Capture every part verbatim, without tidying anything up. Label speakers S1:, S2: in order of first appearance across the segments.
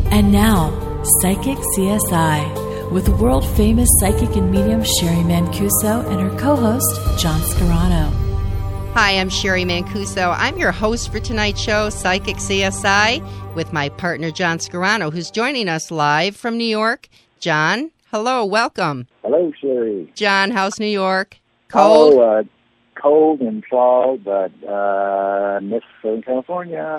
S1: And now, Psychic C S I, with world-famous psychic and medium Sherry Mancuso and her co-host, John Scarano.
S2: Hi, I'm Sherry Mancuso. I'm your host for tonight's show, Psychic C S I, with my partner, John Scarano, who's joining us live from New York. John, hello, welcome.
S3: Hello, Sherry.
S2: John, how's New York? Cold?
S3: Oh, uh, cold and fall, but uh, miss Southern California.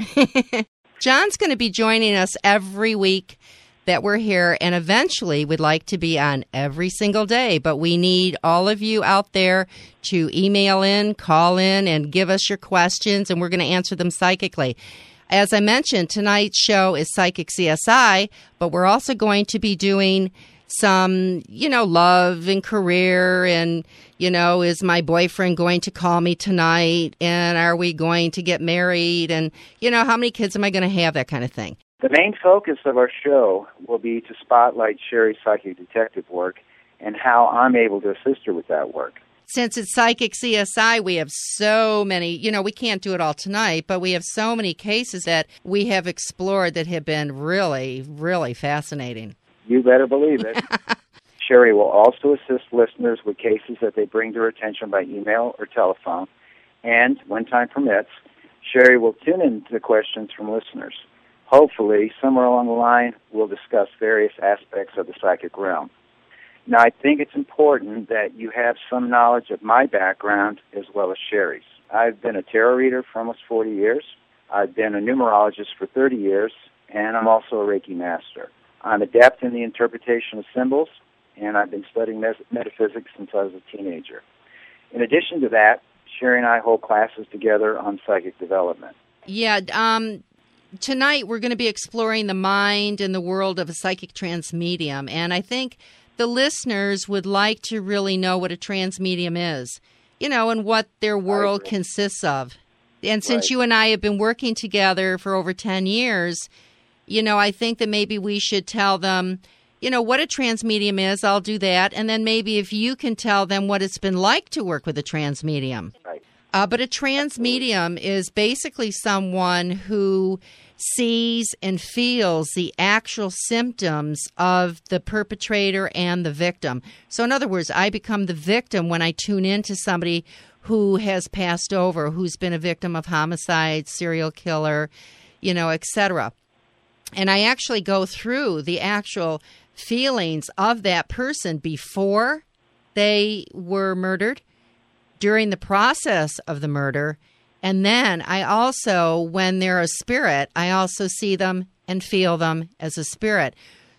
S2: John's going to be joining us every week that we're here, and eventually we'd like to be on every single day, but we need all of you out there to email in, call in, and give us your questions, and we're going to answer them psychically. As I mentioned, tonight's show is Psychic C S I, but we're also going to be doing some, you know, love and career and, you know, is my boyfriend going to call me tonight? And are we going to get married? And, you know, how many kids am I going to have? That kind of thing.
S3: The main focus of our show will be to spotlight Sherry's psychic detective work and how I'm able to assist her with that work.
S2: Since it's Psychic C S I, we have so many, you know, we can't do it all tonight, but we have so many cases that we have explored that have been really, really fascinating.
S3: You better believe it. Sherry will also assist listeners with cases that they bring to her attention by email or telephone. And, when time permits, Sherry will tune in to questions from listeners. Hopefully, somewhere along the line, we'll discuss various aspects of the psychic realm. Now, I think it's important that you have some knowledge of my background as well as Sherry's. I've been a tarot reader for almost forty years. I've been a numerologist for thirty years, and I'm also a Reiki master. I'm adept in the interpretation of symbols, and I've been studying mes- metaphysics since I was a teenager. In addition to that, Sherry and I hold classes together on psychic development.
S2: Yeah, um, tonight we're going to be exploring the mind and the world of a psychic trance medium, and I think the listeners would like to really know what a trance medium is, you know, and what their world consists of. And since
S3: Right.
S2: you and I have been working together for over ten years, you know, I think that maybe we should tell them, you know, what a trance medium is. I'll do that. And then maybe if you can tell them what it's been like to work with a trance medium.
S3: Right.
S2: Uh, but a trance medium is basically someone who sees and feels the actual symptoms of the perpetrator and the victim. So in other words, I become the victim when I tune into somebody who has passed over, who's been a victim of homicide, serial killer, you know, et cetera. And I actually go through the actual feelings of that person before they were murdered, during the process of the murder, and then I also, when they're a spirit, I also see them and feel them as a spirit.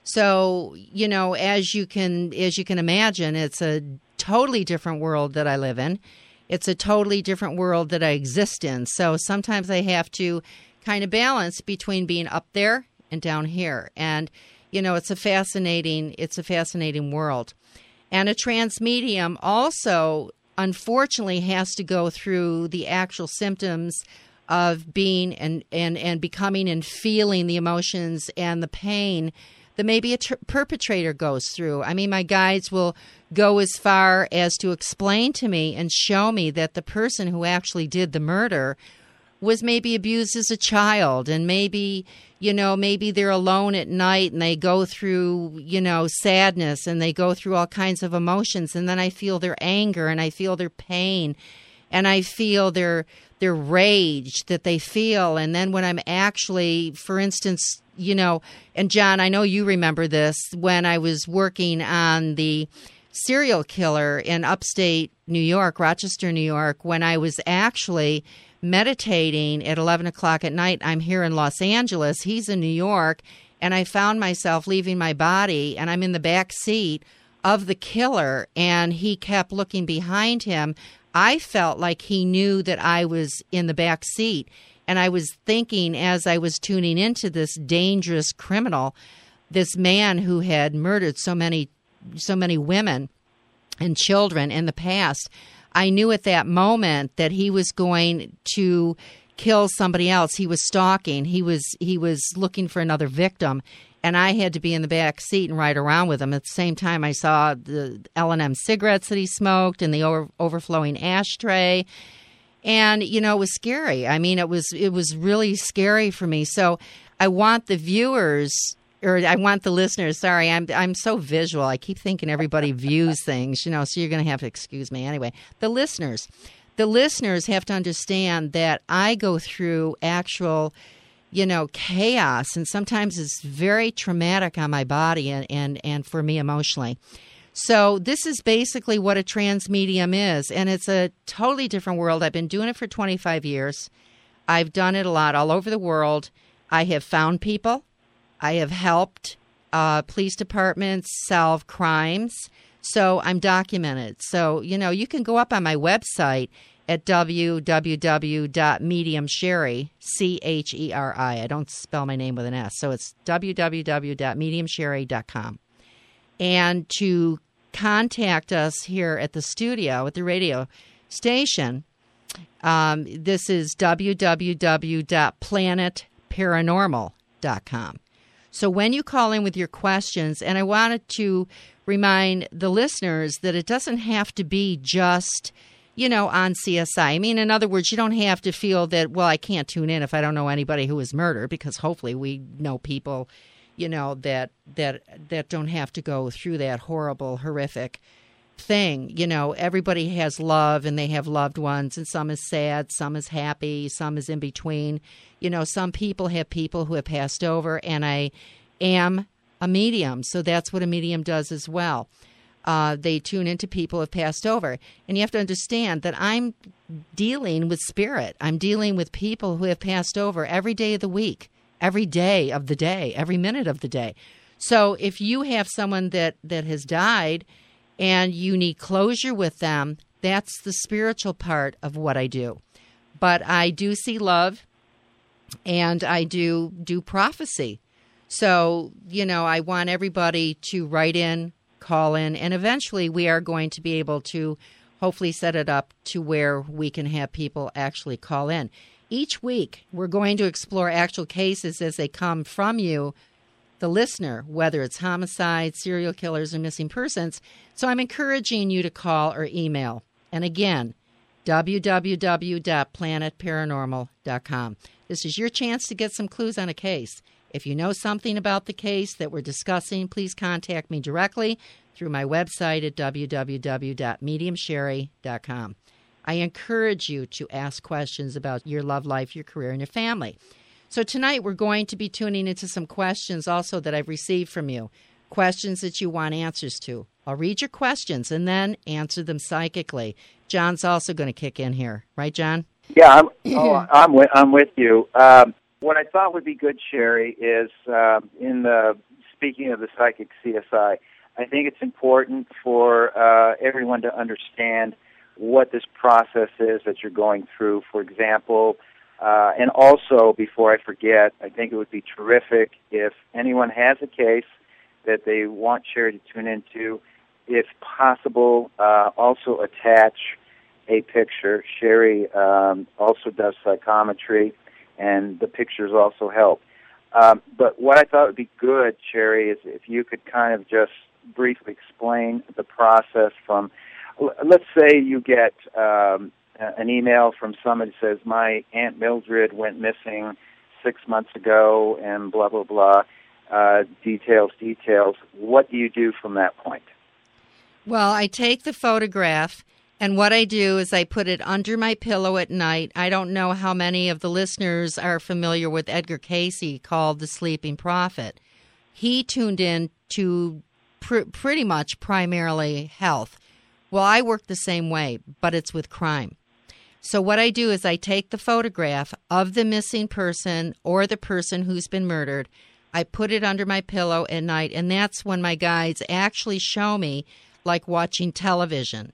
S2: So, you know, as you can as you can imagine, it's a totally different world that I live in. It's a totally different world that I exist in. So sometimes I have to kind of balance between being up there and down here. And, you know, it's a fascinating, it's a fascinating world. And a trance medium also, unfortunately, has to go through the actual symptoms of being and, and, and becoming and feeling the emotions and the pain that maybe a ter- perpetrator goes through. I mean, my guides will go as far as to explain to me and show me that the person who actually did the murder was maybe abused as a child, and maybe, you know, maybe they're alone at night and they go through, you know, sadness and they go through all kinds of emotions, and then I feel their anger and I feel their pain and I feel their their rage that they feel. And then when I'm actually, for instance, you know, and John, I know you remember this, when I was working on the serial killer in upstate New York, Rochester, New York, when I was actually meditating at eleven o'clock at night. I'm here in Los Angeles. He's in New York. And I found myself leaving my body, and I'm in the back seat of the killer, and he kept looking behind him. I felt like he knew that I was in the back seat. And I was thinking, as I was tuning into this dangerous criminal, this man who had murdered so many, so many women and children in the past, I knew at that moment that he was going to kill somebody else. He was stalking. He was he was looking for another victim, and I had to be in the back seat and ride around with him. At the same time, I saw the L and M cigarettes that he smoked and the over, overflowing ashtray, and you know, it was scary. I mean, it was it was really scary for me. So I want the viewers or I want the listeners, sorry, I'm I'm so visual. I keep thinking everybody views things, you know, so you're going to have to excuse me. Anyway, the listeners, the listeners have to understand that I go through actual, you know, chaos, and sometimes it's very traumatic on my body and, and, and for me emotionally. So this is basically what a trans medium is, and it's a totally different world. I've been doing it for twenty-five years. I've done it a lot all over the world. I have found people. I have helped uh, police departments solve crimes. So I'm documented. So, you know, you can go up on my website at w w w dot medium sherry, C H E R I. I don't spell my name with an S. So it's w w w dot medium sherry dot com. And to contact us here at the studio, at the radio station, um, this is w w w dot planet paranormal dot com. So when you call in with your questions, and I wanted to remind the listeners that it doesn't have to be just, you know, on C S I. I mean, in other words, you don't have to feel that, well, I can't tune in if I don't know anybody who was murdered, because hopefully we know people, you know, that that that don't have to go through that horrible, horrific thing. You know, everybody has love and they have loved ones, and some is sad, some is happy, some is in between. You know, some people have people who have passed over, and I am a medium, so that's what a medium does as well. Uh, they tune into people who have passed over. And you have to understand that I'm dealing with spirit. I'm dealing with people who have passed over every day of the week, every day of the day, every minute of the day. So if you have someone that, that has died and you need closure with them, that's the spiritual part of what I do. But I do see love, and I do do prophecy. So, you know, I want everybody to write in, call in, and eventually we are going to be able to hopefully set it up to where we can have people actually call in. Each week, we're going to explore actual cases as they come from you, the listener, whether it's homicide, serial killers, or missing persons. So I'm encouraging you to call or email. And again, w w w dot planet paranormal dot com. This is your chance to get some clues on a case. If you know something about the case that we're discussing, please contact me directly through my website at w w w dot medium sherry dot com. I encourage you to ask questions about your love life, your career, and your family. So tonight we're going to be tuning into some questions also that I've received from you, questions that you want answers to. I'll read your questions and then answer them psychically. John's also going to kick in here. Right, John?
S3: Yeah, I'm, oh, I'm, with, I'm with you. Um, what I thought would be good, Sherry, is uh, in the speaking of the Psychic C S I, I think it's important for uh, everyone to understand what this process is that you're going through. For example, uh, and also, before I forget, I think it would be terrific if anyone has a case that they want Sherry to tune into, if possible, uh, also attach a picture. Sherry um, also does psychometry, and the pictures also help. Um, but what I thought would be good, Sherry, is if you could kind of just briefly explain the process from, let's say you get um, an email from somebody that says, my Aunt Mildred went missing six months ago, and blah, blah, blah, uh, details, details. What do you do from that point?
S2: Well, I take the photograph, and what I do is I put it under my pillow at night. I don't know how many of the listeners are familiar with Edgar Cayce, called The Sleeping Prophet. He tuned in to pr- pretty much primarily health. Well, I work the same way, but it's with crime. So what I do is I take the photograph of the missing person or the person who's been murdered. I put it under my pillow at night, and that's when my guides actually show me, like watching television.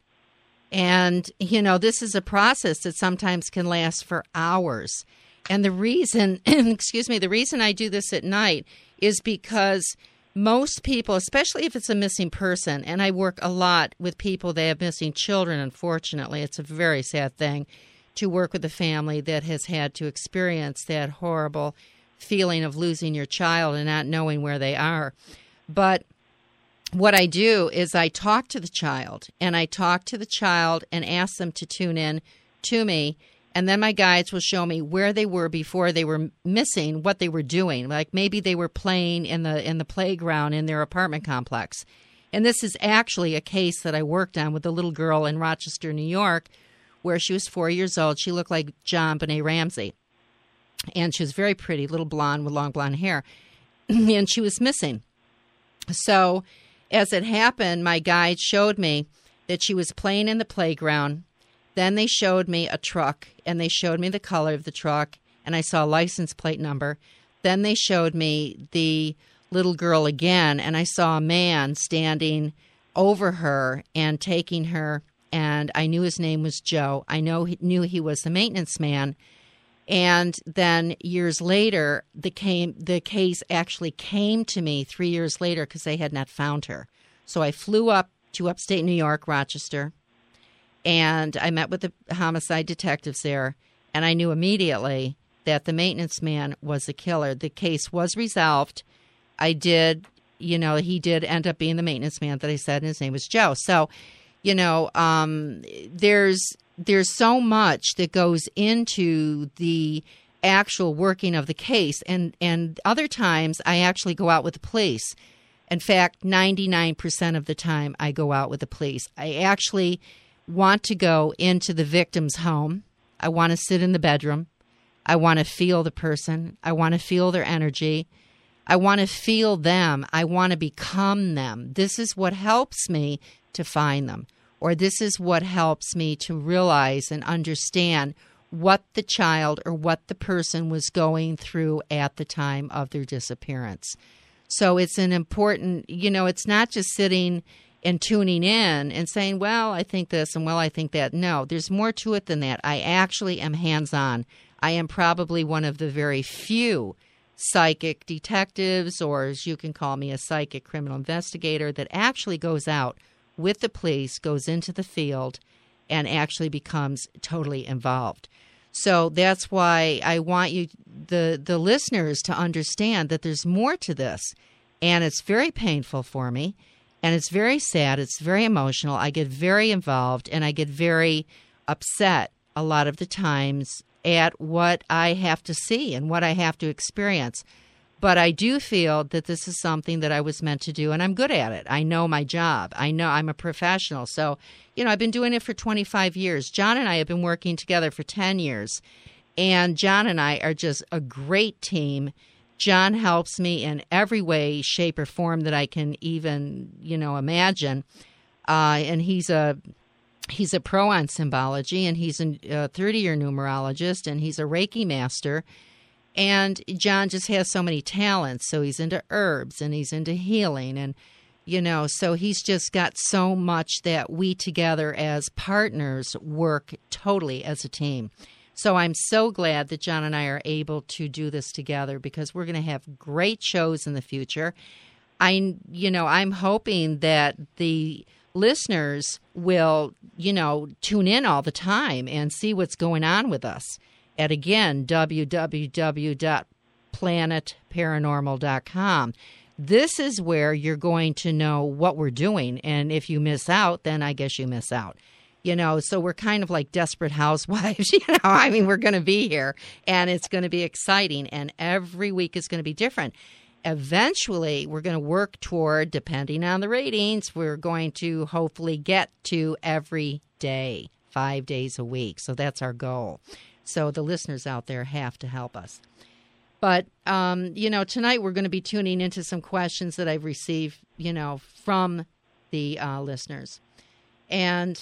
S2: And, you know, this is a process that sometimes can last for hours. And the reason, excuse me, the reason I do this at night is because most people, especially if it's a missing person, and I work a lot with people that have missing children, unfortunately. It's a very sad thing to work with a family that has had to experience that horrible feeling of losing your child and not knowing where they are. But what I do is I talk to the child, and I talk to the child and ask them to tune in to me, And then my guides will show me where they were before they were missing what they were doing. Like maybe they were playing in the in the playground in their apartment complex. And this is actually a case that I worked on with a little girl in Rochester, New York, where she was four years old. She looked like John Benet Ramsey. And she was very pretty, little blonde with long blonde hair. And she was missing. So as it happened, my guide showed me that she was playing in the playground. Then they showed me a truck, and they showed me the color of the truck, and I saw a license plate number. Then they showed me the little girl again, and I saw a man standing over her and taking her, and I knew his name was Joe. I know he, knew he was the maintenance man. And then years later, the, came, the case actually came to me three years later because they had not found her. So I flew up to upstate New York, Rochester, and I met with the homicide detectives there, and I knew immediately that the maintenance man was the killer. The case was resolved. I did, you know, he did end up being the maintenance man that I said, and his name was Joe. So, you know, um, there's there's so much that goes into the actual working of the case, and, and other times I actually go out with the police. In fact, ninety-nine percent of the time I go out with the police. I actually want to go into the victim's home. I want to sit in the bedroom. I want to feel the person. I want to feel their energy. I want to feel them. I want to become them. This is what helps me to find them, or this is what helps me to realize and understand what the child or what the person was going through at the time of their disappearance. So it's an important, you know, it's not just sitting and tuning in and saying, well, I think this and well, I think that. No, there's more to it than that. I actually am hands-on. I am probably one of the very few psychic detectives, or as you can call me, a psychic criminal investigator, that actually goes out with the police, goes into the field, and actually becomes totally involved. So that's why I want you, the, the listeners, to understand that there's more to this. And it's very painful for me. And it's very sad. It's very emotional. I get very involved, and I get very upset a lot of the times at what I have to see and what I have to experience. But I do feel that this is something that I was meant to do, and I'm good at it. I know my job. I know I'm a professional. So, you know, I've been doing it for twenty-five years. John and I have been working together for ten years, and John and I are just a great team. John helps me in every way, shape, or form that I can even, you know, imagine. Uh, and he's a he's a pro on symbology, and he's a thirty-year numerologist, and he's a Reiki master. And John just has so many talents. So he's into herbs, and he's into healing, and, you know, so he's just got so much that we together as partners work totally as a team. So I'm so glad that John and I are able to do this together, because we're going to have great shows in the future. I, you know, I'm hoping that the listeners will, you know, tune in all the time and see what's going on with us at, again, w w w dot planet paranormal dot com. This is where you're going to know what we're doing. And if you miss out, then I guess you miss out. You know, so we're kind of like Desperate Housewives, you know, I mean, we're going to be here, and it's going to be exciting, and every week is going to be different. Eventually, we're going to work toward, depending on the ratings, we're going to hopefully get to every day, five days a week. So that's our goal. So the listeners out there have to help us. But, um, you know, tonight we're going to be tuning into some questions that I've received, you know, from the uh, listeners. And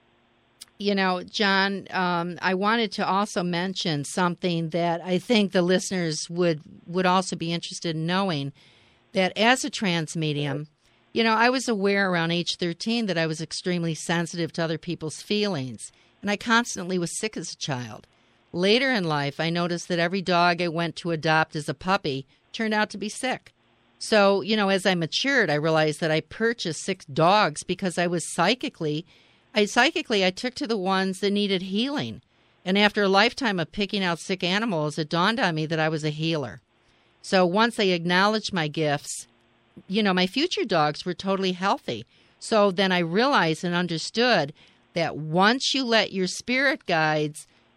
S2: you know, John, um, I wanted to also mention something that I think the listeners would, would also be interested in knowing, that as a trance medium, you know, I was aware around age thirteen that I was extremely sensitive to other people's feelings, and I constantly was sick as a child. Later in life, I noticed that every dog I went to adopt as a puppy turned out to be sick. So, you know, as I matured, I realized that I purchased six dogs because I was psychically I psychically, I took to the ones that needed healing. And after a lifetime of picking out sick animals, it dawned on me that I was a healer. So once I acknowledged my gifts, you know, my future dogs were totally healthy. So then I realized and understood that once you let your spirit guides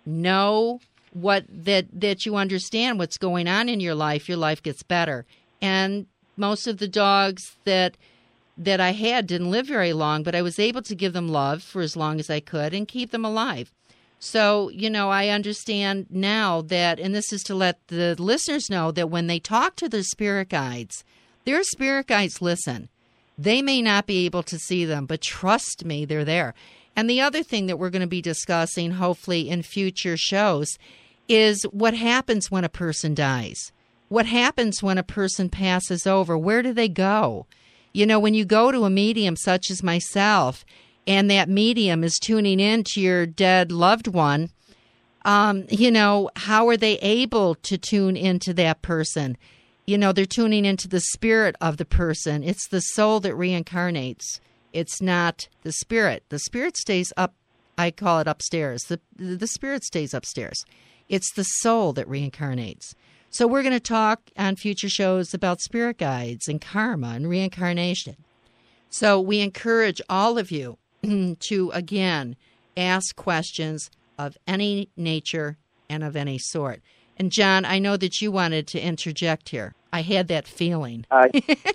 S2: know what that that you understand what's going on in your life, your life gets better. And most of the dogs that that I had didn't live very long, but I was able to give them love for as long as I could and keep them alive. So, you know, I understand now that, and this is to let the listeners know that when they talk to their spirit guides, their spirit guides listen. They may not be able to see them, but trust me, they're there. And the other thing that we're going to be discussing, hopefully in future shows, is what happens when a person dies. What happens when a person passes over? Where do they go? You know, when you go to a medium such as myself, and that medium is tuning in to your dead loved one, um, you know, how are they able to tune into that person? You know, they're tuning into the spirit of the person. It's the soul that reincarnates. It's not the spirit. The spirit stays up, I call it upstairs. The, the spirit stays upstairs. It's the soul that reincarnates. So we're going to talk on future shows about spirit guides and karma and reincarnation. So we encourage all of you to, again, ask questions of any nature and of any sort. And, John, I know that you wanted to interject here. I had that feeling.
S3: Uh,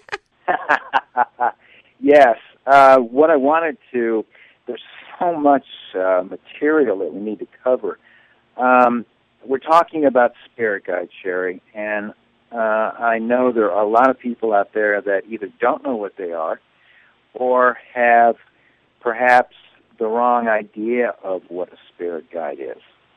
S3: yes. Uh, what I wanted to, there's so much uh, material that we need to cover. Um, we're talking about spirit guides, Sherry, and uh, I know there are a lot of people out there that either don't know what they are or have perhaps the wrong idea of what a spirit guide is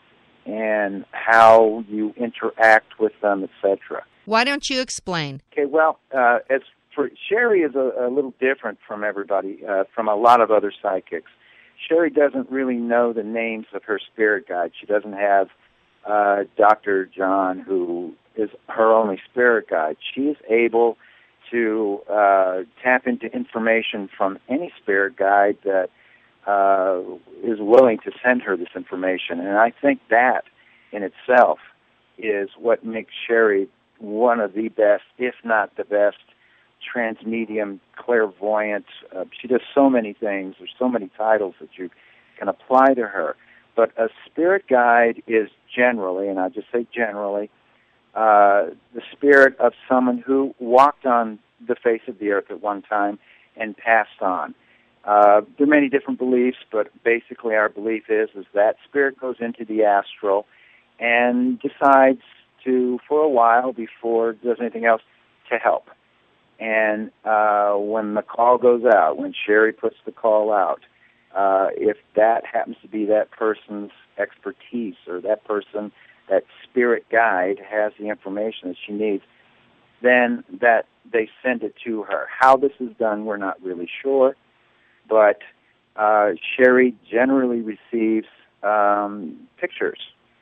S3: and how you interact with them, et cetera.
S2: Why don't you explain?
S3: Okay, well, uh, as for Sherry is a, a little different from everybody, uh, from a lot of other psychics. Sherry doesn't really know the names of her spirit guides. She doesn't have uh, Doctor John, who is her only spirit guide. She is able to uh, tap into information from any spirit guide that uh, is willing to send her this information. And I think that in itself is what makes Sherry one of the best, if not the best, transmedium, clairvoyant. Uh, she does so many things. There's so many titles that you can apply to her. But a spirit guide is generally, and I just say generally, uh, the spirit of someone who walked on the face of the earth at one time and passed on. Uh, there are many different beliefs, but basically our belief is is that spirit goes into the astral and decides to, for a while, before it does anything else, to help. And uh, when the call goes out, when Sherry puts the call out, uh, if that happens to be that person's expertise or that person, that spirit guide has the information that she needs, then that they send it to her. How this is done, we're not really sure, but uh, Sherry generally receives um, pictures.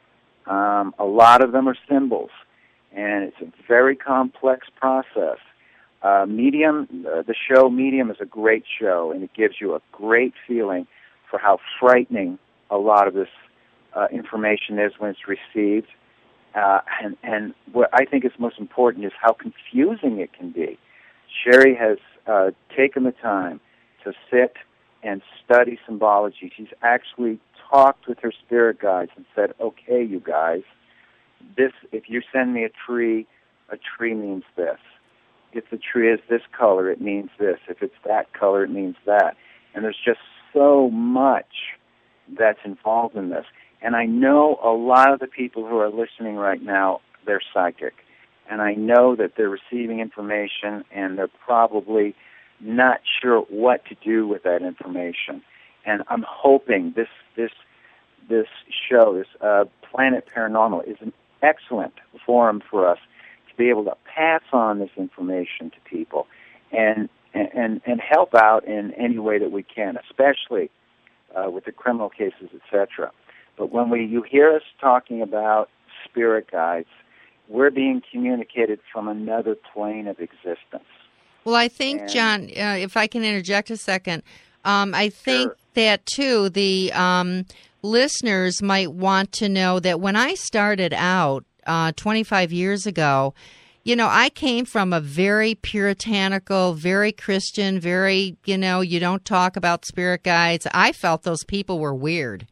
S3: Um, a lot of them are symbols, and it's a very complex process. Uh, Medium, uh, the show Medium is a great show, and it gives you a great feeling for how frightening a lot of this uh, information is when it's received. Uh, and, and what I think is most important is how confusing it can be. Sherry has uh, taken the time to sit and study symbology. She's actually talked with her spirit guides and said, okay, you guys, this, if you send me a tree, a tree means this. If the tree is this color, it means this. If it's that color, it means that. And there's just so much that's involved in this. And I know a lot of the people who are listening right now, they're psychic. And I know that they're receiving information and they're probably not sure what to do with that information. And I'm hoping this this this show, this uh, Planet Paranormal, is an excellent forum for us to be able to pass on this information to people and and, and help out in any way that we can, especially uh, with the criminal cases, et cetera. But when we you hear us talking about spirit guides, we're being communicated from another plane of existence.
S2: Well, I think,
S3: and,
S2: John, uh, if I can interject a second, um, I think
S3: sure.
S2: that, too, the um, listeners might want to know that when I started out uh, twenty-five years ago, you know, I came from a very puritanical, very Christian, very, you know, you don't talk about spirit guides. I felt those people were weird.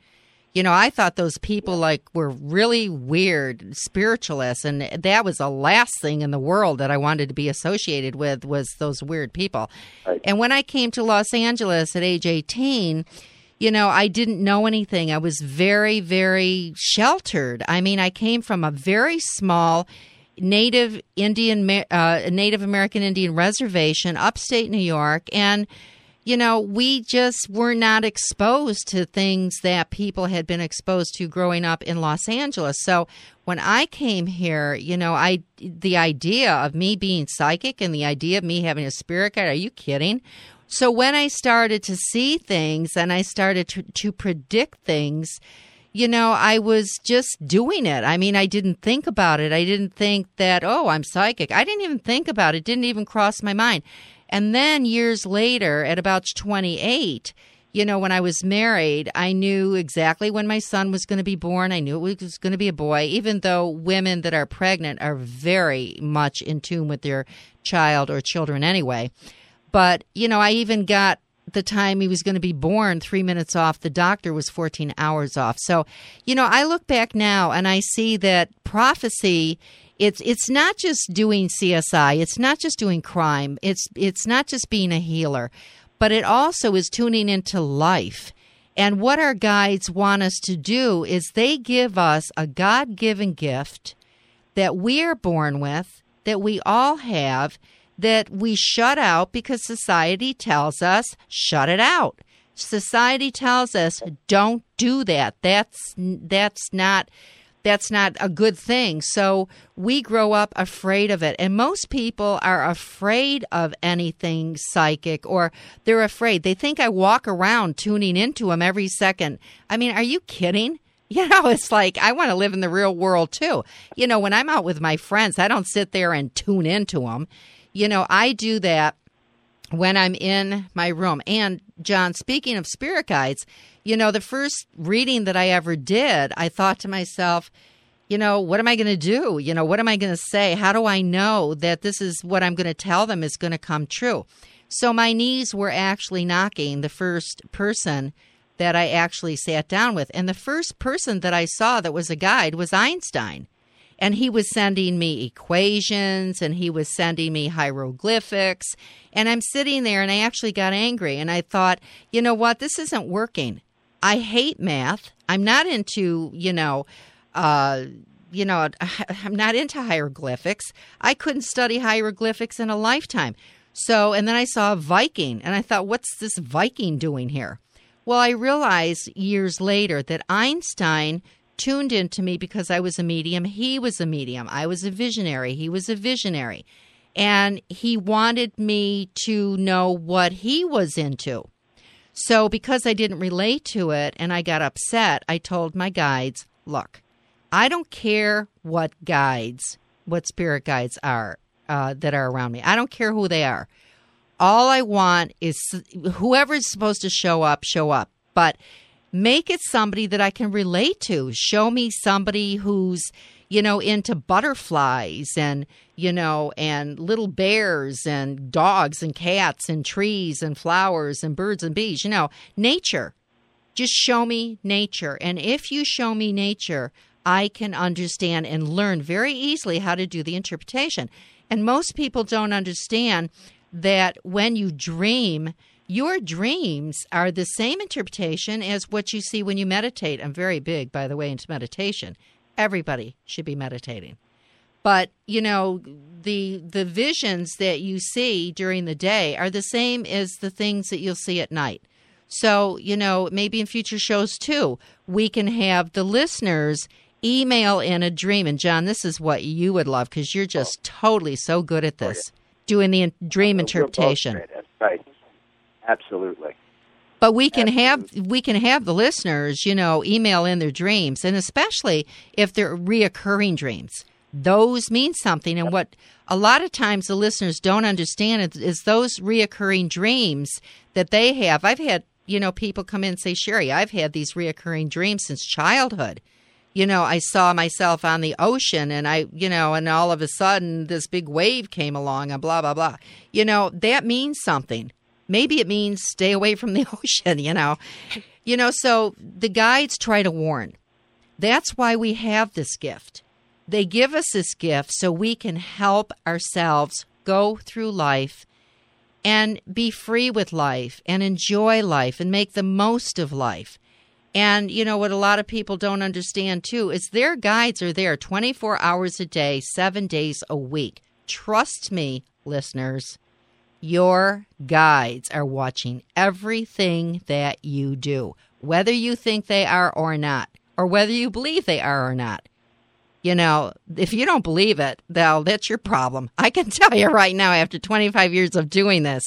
S2: You know, I thought those people like were really weird spiritualists, and that was the last thing in the world that I wanted to be associated with was those weird people.
S3: Right.
S2: And when I came to Los Angeles at age eighteen, you know, I didn't know anything. I was very, very sheltered. I mean, I came from a very small Native Indian, uh, Native American Indian reservation, upstate New York, and you know, we just were not exposed to things that people had been exposed to growing up in Los Angeles. So when I came here, you know, I the idea of me being psychic and the idea of me having a spirit guide, are you kidding? So when I started to see things and I started to, to predict things, you know, I was just doing it. I mean, I didn't think about it. I didn't think that, oh, I'm psychic. I didn't even think about it. It didn't even cross my mind. And then years later, at about twenty-eight, you know, when I was married, I knew exactly when my son was going to be born. I knew it was going to be a boy, even though women that are pregnant are very much in tune with their child or children anyway. But, you know, I even got the time he was going to be born three minutes off. The doctor was fourteen hours off. So, you know, I look back now and I see that prophecy, It's it's not just doing C S I. It's not just doing crime. It's it's not just being a healer, but it also is tuning into life. And what our guides want us to do is they give us a God-given gift that we are born with, that we all have, that we shut out because society tells us, shut it out. Society tells us, don't do that. That's that's not... That's not a good thing. So we grow up afraid of it. And most people are afraid of anything psychic, or they're afraid. They think I walk around tuning into them every second. I mean, are you kidding? You know, it's like I want to live in the real world, too. You know, when I'm out with my friends, I don't sit there and tune into them. You know, I do that when I'm in my room. And, John, speaking of spirit guides, you know, the first reading that I ever did, I thought to myself, you know, what am I going to do? You know, what am I going to say? How do I know that this is what I'm going to tell them is going to come true? So my knees were actually knocking the first person that I actually sat down with. And the first person that I saw that was a guide was Einstein. And he was sending me equations, and he was sending me hieroglyphics. And I'm sitting there, and I actually got angry. And I thought, you know what? This isn't working. I hate math. I'm not into, you know, uh, you know, I'm not into hieroglyphics. I couldn't study hieroglyphics in a lifetime. So, and then I saw a Viking, and I thought, what's this Viking doing here? Well, I realized years later that Einstein tuned into me because I was a medium. He was a medium. I was a visionary. He was a visionary. And he wanted me to know what he was into. So because I didn't relate to it and I got upset, I told my guides, look, I don't care what guides, what spirit guides are uh, that are around me. I don't care who they are. All I want is whoever's supposed to show up, show up. But make it somebody that I can relate to. Show me somebody who's, you know, into butterflies and, you know, and little bears and dogs and cats and trees and flowers and birds and bees, you know, nature. Just show me nature. And if you show me nature, I can understand and learn very easily how to do the interpretation. And most people don't understand that when you dream, your dreams are the same interpretation as what you see when you meditate. I'm very big, by the way, into meditation. Everybody should be meditating. But, you know, the the visions that you see during the day are the same as the things that you'll see at night. So, you know, maybe in future shows, too, we can have the listeners email in a dream. And, John, this is what you would love because you're just oh. totally so good at this, oh, yeah. doing the dream oh, interpretation.
S3: That's right. Absolutely.
S2: But we can
S3: Absolutely.
S2: have we can have the listeners, you know, email in their dreams, and especially if they're reoccurring dreams. Those mean something. And what a lot of times the listeners don't understand is, is those reoccurring dreams that they have. I've had, you know, people come in and say, Sherry, I've had these reoccurring dreams since childhood. You know, I saw myself on the ocean and I, you know, and all of a sudden this big wave came along and blah, blah, blah. You know, that means something. Maybe it means stay away from the ocean, you know. You know, so the guides try to warn. That's why we have this gift. They give us this gift so we can help ourselves go through life and be free with life and enjoy life and make the most of life. And, you know, what a lot of people don't understand, too, is their guides are there twenty-four hours a day, seven days a week. Trust me, listeners, your guides are watching everything that you do, whether you think they are or not, or whether you believe they are or not. You know, if you don't believe it, well, that's your problem. I can tell you right now, after twenty-five years of doing this,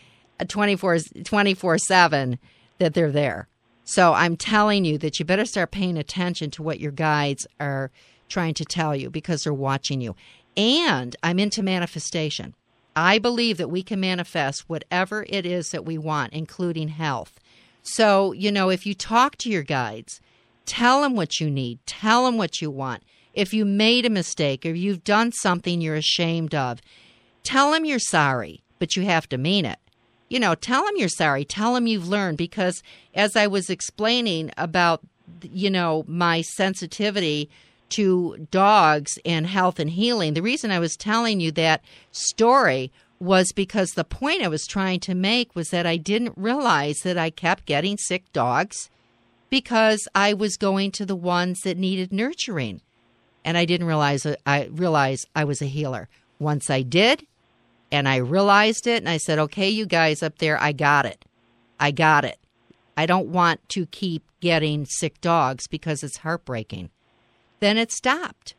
S2: twenty-four seven, that they're there. So I'm telling you that you better start paying attention to what your guides are trying to tell you because they're watching you. And I'm into manifestation. I believe that we can manifest whatever it is that we want, including health. So, you know, if you talk to your guides, tell them what you need. Tell them what you want. If you made a mistake or you've done something you're ashamed of, tell them you're sorry, but you have to mean it. You know, tell them you're sorry. Tell them you've learned, because as I was explaining about, you know, my sensitivity to dogs and health and healing, the reason I was telling you that story was because the point I was trying to make was that I didn't realize that I kept getting sick dogs because I was going to the ones that needed nurturing. And I didn't realize I realized I was a healer. Once I did, and I realized it, and I said, okay, you guys up there, I got it. I got it. I don't want to keep getting sick dogs because it's heartbreaking. Then it stopped.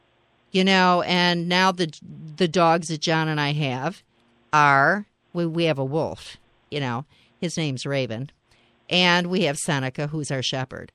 S2: You know, and now the the dogs that John and I have are, we, we have a wolf, you know, his name's Raven, and we have Seneca, who's our shepherd.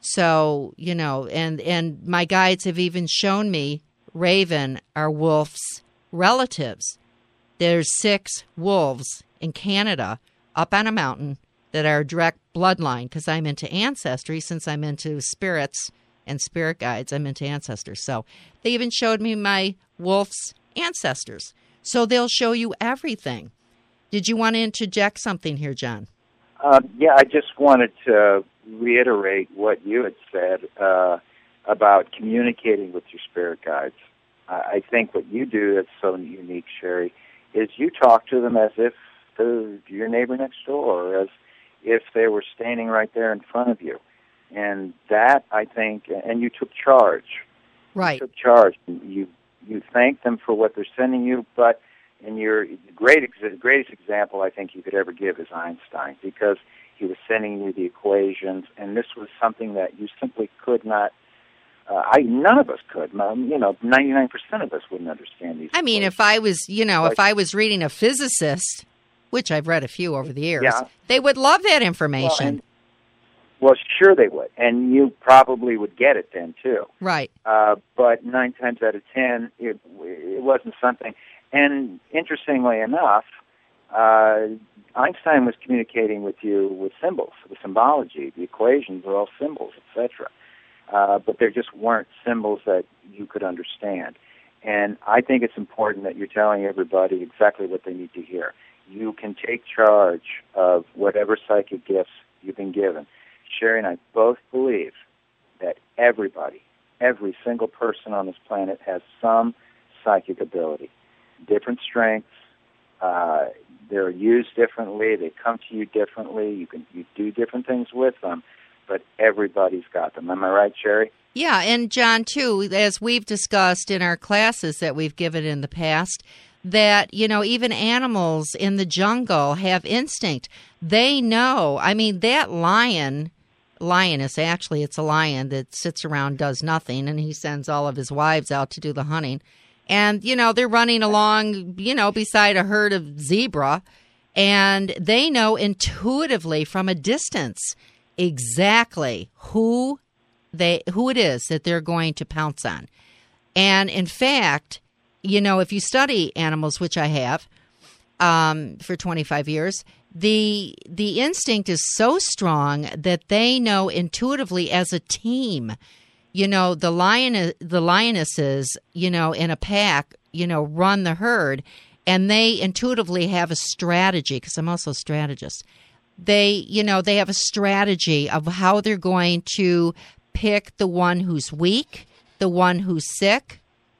S2: So, you know, and, and my guides have even shown me Raven are Wolf's relatives. There's six wolves in Canada up on a mountain that are a direct bloodline, because I'm into ancestry. Since I'm into spirits and spirit guides, I'm into ancestors. So they even showed me my wolf's ancestors. So they'll show you everything. Did you want to interject something here, John?
S3: Uh, yeah, I just wanted to reiterate what you had said uh, about communicating with your spirit guides. Uh, I think what you do that's so unique, Sherry, is you talk to them as if they're your neighbor next door, or as if they were standing right there in front of you. And that, I think, and you took charge.
S2: Right.
S3: You took charge. You you thanked them for what they're sending you, but and your great the greatest example I think you could ever give is Einstein, because he was sending you the equations, and this was something that you simply could not. Uh, I none of us could. You know, ninety-nine percent of us wouldn't understand these.
S2: I mean,
S3: equations.
S2: if I was, you know,
S3: like,
S2: if I was reading a physicist, which I've read a few over the years,
S3: yeah.
S2: they would love that information.
S3: Well, and, well, sure they would, and you probably would get it then too.
S2: Right.
S3: Uh, but nine times out of ten, it, it wasn't something. And interestingly enough, uh, Einstein was communicating with you with symbols, with symbology. The equations are all symbols, et cetera. Uh, but there just weren't symbols that you could understand. And I think it's important that you're telling everybody exactly what they need to hear. You can take charge of whatever psychic gifts you've been given. Sherry and I both believe that everybody, every single person on this planet has some psychic ability. Different strengths, uh, they're used differently, they come to you differently, you can you do different things with them, but everybody's got them. Am I right, Sherry?
S2: Yeah, and John, too, as we've discussed in our classes that we've given in the past, that, you know, even animals in the jungle have instinct. They know, I mean, that lion, lioness, actually, it's a lion that sits around, does nothing, and he sends all of his wives out to do the hunting. And, you know, they're running along, you know, beside a herd of zebra, and they know intuitively from a distance exactly who they who it is that they're going to pounce on. And, in fact, you know, if you study animals, which I have um, for twenty-five years, the the instinct is so strong that they know intuitively as a team. You know, the lion, the lionesses, you know, in a pack, you know, run the herd, and they intuitively have a strategy, because I'm also a strategist. They, you know, they have a strategy of how they're going to pick the one who's weak, the one who's sick,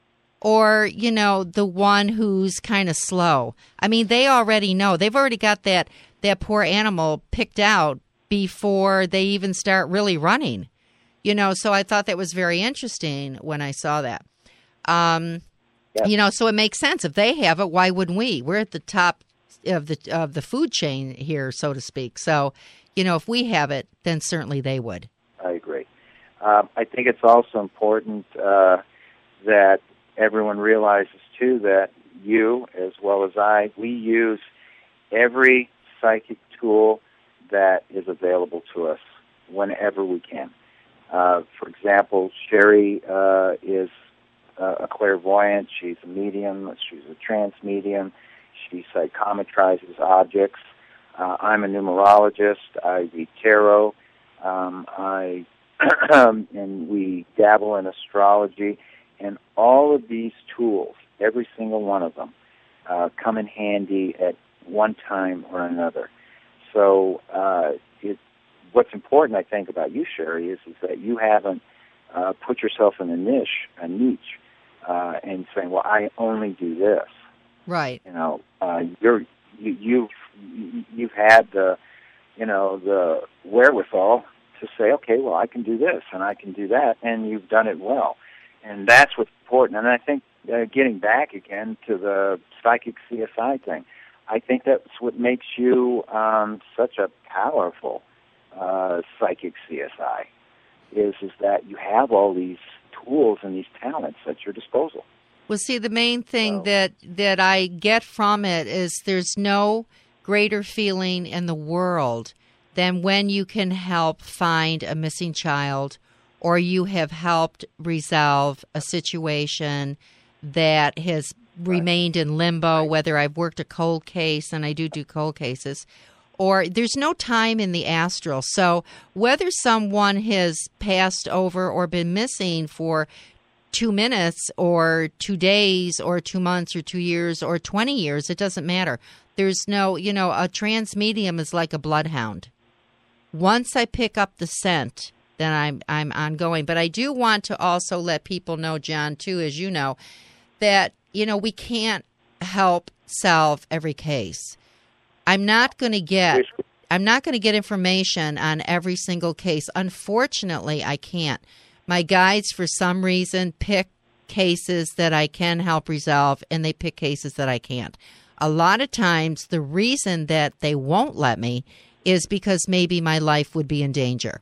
S2: or, you know, the one who's kind of slow. I mean, they already know. They've already got that, that poor animal picked out before they even start really running. You know, so I thought that was very interesting when I saw that. Um, yeah. You know, so it makes sense. If they have it, why wouldn't we? We're at the top of the of the food chain here, so to speak. So, you know, if we have it, then certainly they would.
S3: I agree. Um, I think it's also important uh, that everyone realizes, too, that you, as well as I, we use every psychic tool that is available to us whenever we can. Uh, for example, Sherry uh, is uh, a clairvoyant. She's a medium. She's a trance medium. She psychometrizes objects. Uh, I'm a numerologist. I read tarot. Um, I and we dabble in astrology. And all of these tools, every single one of them, uh, come in handy at one time or another. So uh, it, what's important, I think, about you, Sherry, is, is that you haven't uh, put yourself in a niche, a niche, uh, and saying, "Well, I only do this."
S2: Right.
S3: You know, uh, you're you, you've you've had the, you know, the wherewithal to say, "Okay, well, I can do this and I can do that," and you've done it well, and that's what's important. And I think uh, getting back again to the psychic C S I thing, I think that's what makes you um, such a powerful uh, psychic C S I, is is that you have all these tools and these talents at your disposal.
S2: Well, see, the main thing
S3: so,
S2: that, that I get from it is there's no greater feeling in the world than when you can help find a missing child, or you have helped resolve a situation that has remained in limbo, whether I've worked a cold case, and I do do cold cases, or there's no time in the astral. So whether someone has passed over or been missing for two minutes or two days or two months or two years or twenty years, it doesn't matter. There's no, you know, a trance medium is like a bloodhound. Once I pick up the scent, then I'm I'm ongoing. But I do want to also let people know, John, too, as you know, that, you know, we can't help solve every case. I'm not going to get I'm not going to get information on every single case. Unfortunately, I can't. My guides, for some reason, pick cases that I can help resolve, and they pick cases that I can't. A lot of times, the reason that they won't let me is because maybe my life would be in danger,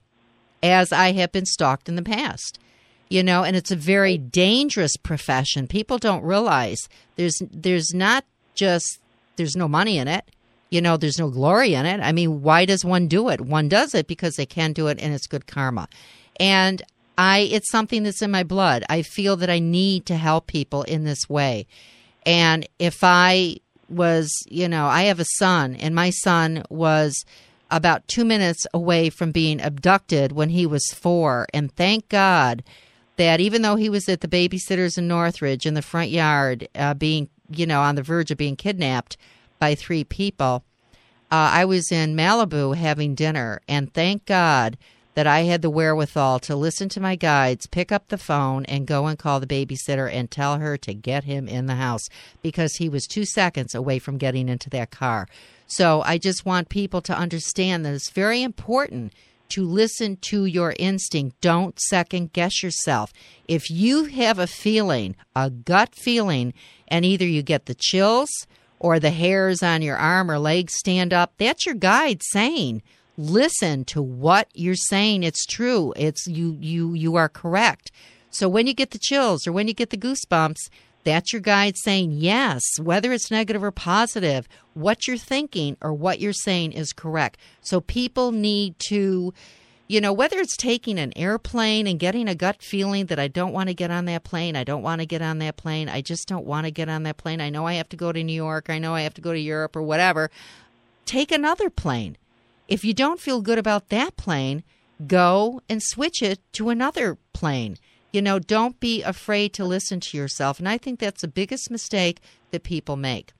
S2: as I have been stalked in the past. You know, and it's a very dangerous profession. People don't realize there's there's not just, there's no money in it. You know, there's no glory in it. I mean, why does one do it? One does it because they can do it, and it's good karma. And I, it's something that's in my blood. I feel that I need to help people in this way. And if I was, you know, I have a son, and my son was about two minutes away from being abducted when he was four. And thank God that even though he was at the babysitters in Northridge in the front yard, uh, being, you know, on the verge of being kidnapped by three people, uh, I was in Malibu having dinner. And thank God that I had the wherewithal to listen to my guides, pick up the phone, and go and call the babysitter and tell her to get him in the house, because he was two seconds away from getting into that car. So I just want people to understand that it's very important to listen to your instinct. Don't second guess yourself. If you have a feeling, a gut feeling, and either you get the chills or the hairs on your arm or leg stand up, that's your guide saying, listen to what you're saying. It's true. It's you you you are correct. So when you get the chills or when you get the goosebumps, that's your guide saying yes, whether it's negative or positive, what you're thinking or what you're saying is correct. So people need to, you know, whether it's taking an airplane and getting a gut feeling that I don't want to get on that plane, I don't want to get on that plane, I just don't want to get on that plane, I know I have to go to New York, I know I have to go to Europe or whatever, take another plane. If you don't feel good about that plane, go and switch it to another plane. You know, don't be afraid to listen to yourself. And I think that's the biggest mistake that people make.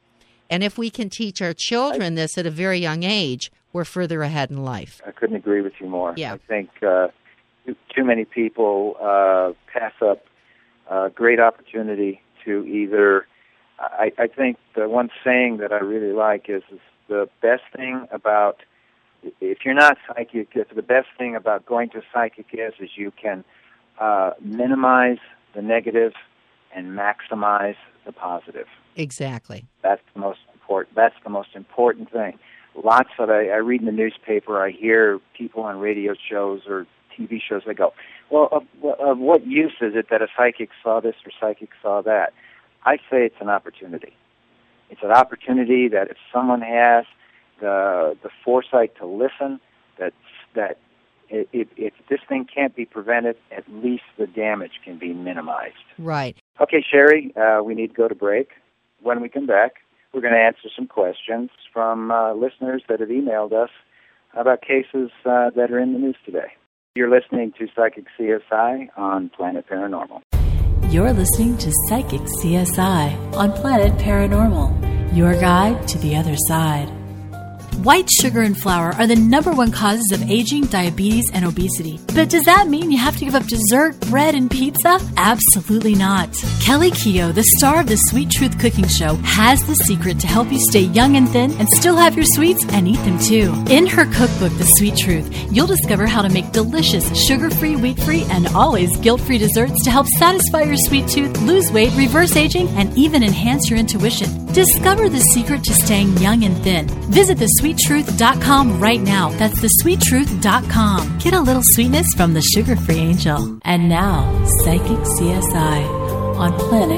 S2: And if we can teach our children this at a very young age, we're further ahead in life.
S3: I couldn't agree with you more.
S2: Yeah.
S3: I think uh, too, too many people uh, pass up a great opportunity to either, I, I think the one saying that I really like is, is the best thing about, if you're not psychic, if the best thing about going to a psychic is, is you can uh, minimize the negative and maximize the positive.
S2: Exactly.
S3: That's the most important. That's the most important thing. Lots of I, I read in the newspaper. I hear people on radio shows or T V shows. They go, "Well, of, of what use is it that a psychic saw this or psychic saw that?" I say it's an opportunity. It's an opportunity that if someone has the the foresight to listen, that that if, if this thing can't be prevented, at least the damage can be minimized.
S2: Right.
S3: Okay, Sherry, uh, we need to go to break. When we come back, we're going to answer some questions from uh, listeners that have emailed us about cases uh, that are in the news today. You're listening to Psychic C S I on Planet Paranormal.
S1: You're listening to Psychic C S I on Planet Paranormal, your guide to the other side. White sugar and flour are the number one causes of aging, diabetes, and obesity. But does that mean you have to give up dessert, bread, and pizza? Absolutely not. Kelly Keough, the star of the Sweet Truth Cooking Show, has the secret to help you stay young and thin and still have your sweets and eat them too. In her cookbook, The Sweet Truth, you'll discover how to make delicious, sugar-free, wheat-free, and always guilt-free desserts to help satisfy your sweet tooth, lose weight, reverse aging, and even enhance your intuition. Discover the secret to staying young and thin. Visit the sweet truth dot com right now. That's the sweet truth dot com. Get a little sweetness from the sugar-free angel. And now, Psychic C S I on Planet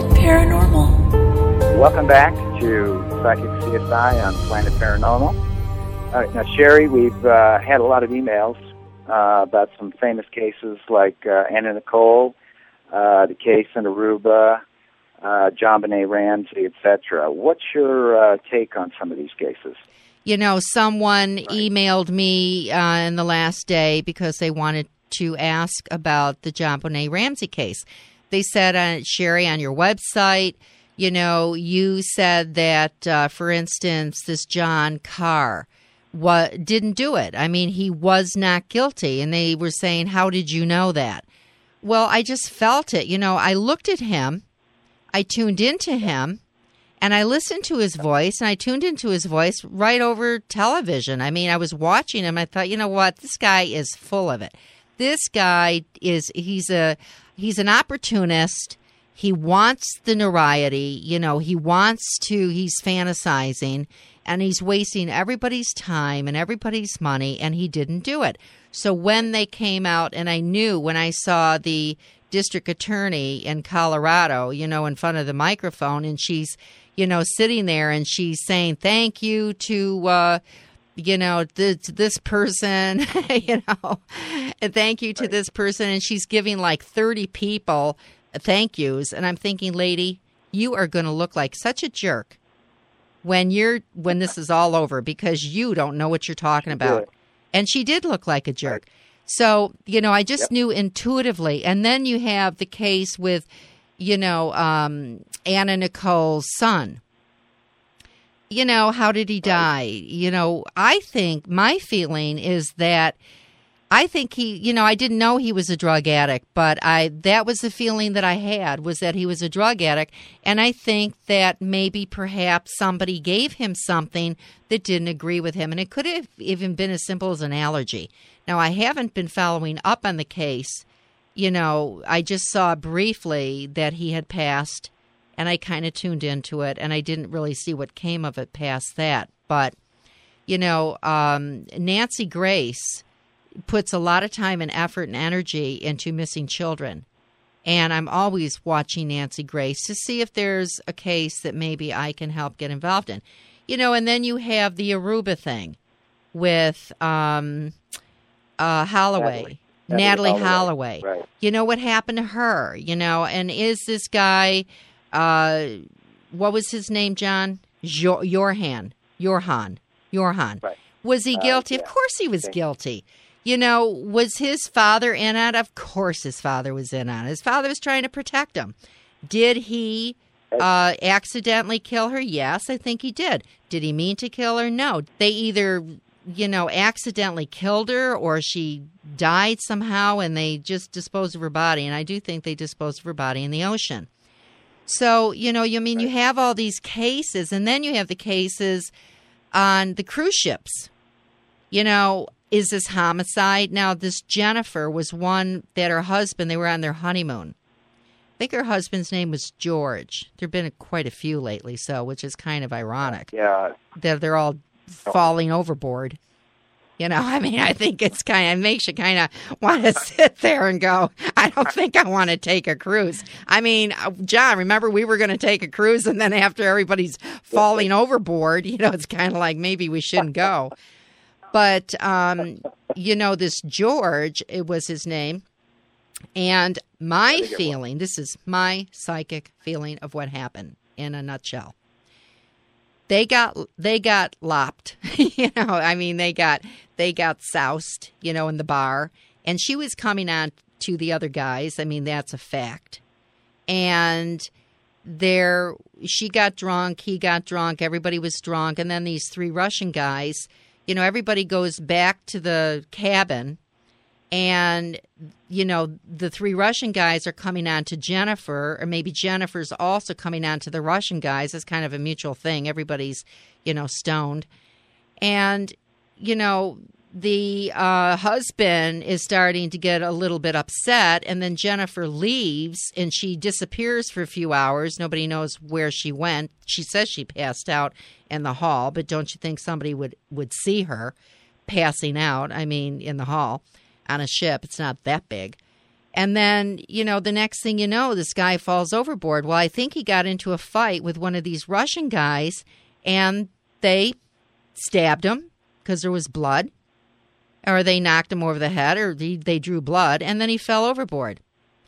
S1: Paranormal.
S3: Welcome back to Psychic C S I on Planet Paranormal. All right, now, Sherry, we've uh, had a lot of emails uh, about some famous cases like uh, Anna Nicole, uh, the case in Aruba, uh, JonBenét Ramsey, et cetera. What's your uh, take on some of these cases?
S2: You know, someone
S3: Right.
S2: emailed me uh, in the last day because they wanted to ask about the JonBenét Ramsey case. They said, uh, Sherry, on your website, you know, you said that, uh, for instance, this John Carr wa- didn't do it. I mean, he was not guilty. And they were saying, how did you know that? Well, I just felt it. You know, I looked at him, I tuned into him, and I listened to his voice, and I tuned into his voice right over television. I mean, I was watching him. I thought, you know what? This guy is full of it. This guy is, he's a, he's an opportunist. He wants the notoriety. You know, he wants to, he's fantasizing, and he's wasting everybody's time and everybody's money, and he didn't do it. So when they came out, and I knew when I saw the district attorney in Colorado, you know, in front of the microphone, and she's, you know, sitting there and she's saying, thank you to, uh, you know, th- to this person, you know, and thank you to
S3: Right.
S2: this person. And she's giving like thirty people thank yous. And I'm thinking, lady, you are going to look like such a jerk when you're, when this is all over, because you don't know what you're talking about.
S3: did.
S2: And she did look like a jerk. Right. So, you know, I just
S3: Yep.
S2: knew intuitively. And then you have the case with, you know, um, Anna Nicole's son. You know, how did he die? You know, I think my feeling is that I think he, you know, I didn't know he was a drug addict, but I that was the feeling that I had, was that he was a drug addict. And I think that maybe perhaps somebody gave him something that didn't agree with him. And it could have even been as simple as an allergy. Now, I haven't been following up on the case. You know, I just saw briefly that he had passed, and I kind of tuned into it, and I didn't really see what came of it past that. But, you know, um, Nancy Grace puts a lot of time and effort and energy into missing children. And I'm always watching Nancy Grace to see if there's a case that maybe I can help get involved in. You know, and then you have the Aruba thing with um, uh, Holloway.
S3: Natalie,
S2: Natalie
S3: Holloway.
S2: Holloway.
S3: Right.
S2: You know what happened to her, you know, and is this guy, uh, what was his name, John? Jo- Yorhan. Yorhan. Yorhan.
S3: Right.
S2: Was he
S3: Uh,
S2: guilty?
S3: yeah.
S2: Of course he was
S3: Okay.
S2: guilty. You know, was his father in on it? Of course his father was in on it. His father was trying to protect him. Did he uh, accidentally kill her? Yes, I think he did. Did he mean to kill her? No. They either, you know, accidentally killed her or she died somehow and they just disposed of her body. And I do think they disposed of her body in the ocean. So, you know, you mean you have all these cases, and then you have the cases on the cruise ships. You know, is this homicide? Now, this Jennifer was one that her husband, they were on their honeymoon. I think her husband's name was George. There have been quite a few lately, so which is kind of ironic.
S3: Yeah.
S2: That they're all falling overboard. You know, I mean, I think it's kind of, it makes you kind of want to sit there and go, I don't think I want to take a cruise. I mean, John, remember we were going to take a cruise and then after everybody's falling overboard, you know, it's kind of like maybe we shouldn't go. But, um, you know, this George, it was his name. And my feeling, this is my psychic feeling of what happened in a nutshell. They got they got lopped, you know. I mean, they got they got soused, you know, in the bar, and she was coming on to the other guys. I mean, that's a fact. And there, she got drunk, he got drunk, everybody was drunk, and then these three Russian guys, you know, everybody goes back to the cabin, and you know, the three Russian guys are coming on to Jennifer, or maybe Jennifer's also coming on to the Russian guys. It's kind of a mutual thing. Everybody's, you know, stoned. And, you know, the uh, husband is starting to get a little bit upset, and then Jennifer leaves, and she disappears for a few hours. Nobody knows where she went. She says she passed out in the hall, but don't you think somebody would, would see her passing out, I mean, in the hall? On a ship. It's not that big. And then, you know, the next thing you know, this guy falls overboard. Well, I think he got into a fight with one of these Russian guys, and they stabbed him because there was blood, or they knocked him over the head, or they, they drew blood, and then he fell overboard.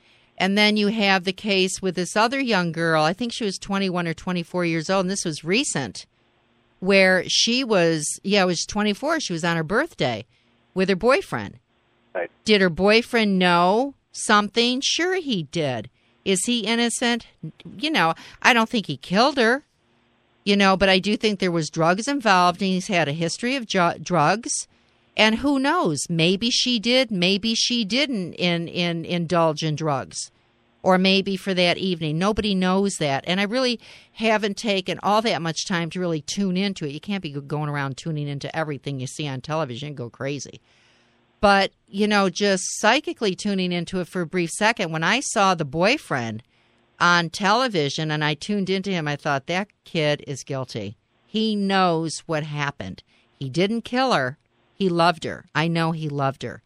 S2: And then you have the case with this other young girl. I think she was twenty-one or twenty-four years old, and this was recent, where she was, yeah, it was twenty-four. She was on her birthday with her boyfriend. Did her boyfriend know something? Sure he did. Is he innocent? You know, I don't think he killed her, you know, but I do think there was drugs involved, and he's had a history of ju- drugs. And who knows? Maybe she did. Maybe she didn't in, in, indulge in drugs. Or maybe for that evening. Nobody knows that. And I really haven't taken all that much time to really tune into it. You can't be going around tuning into everything you see on television and go crazy. But, you know, just psychically tuning into it for a brief second, when I saw the boyfriend on television and I tuned into him, I thought, that kid is guilty. He knows what happened. He didn't kill her. He loved her. I know he loved her.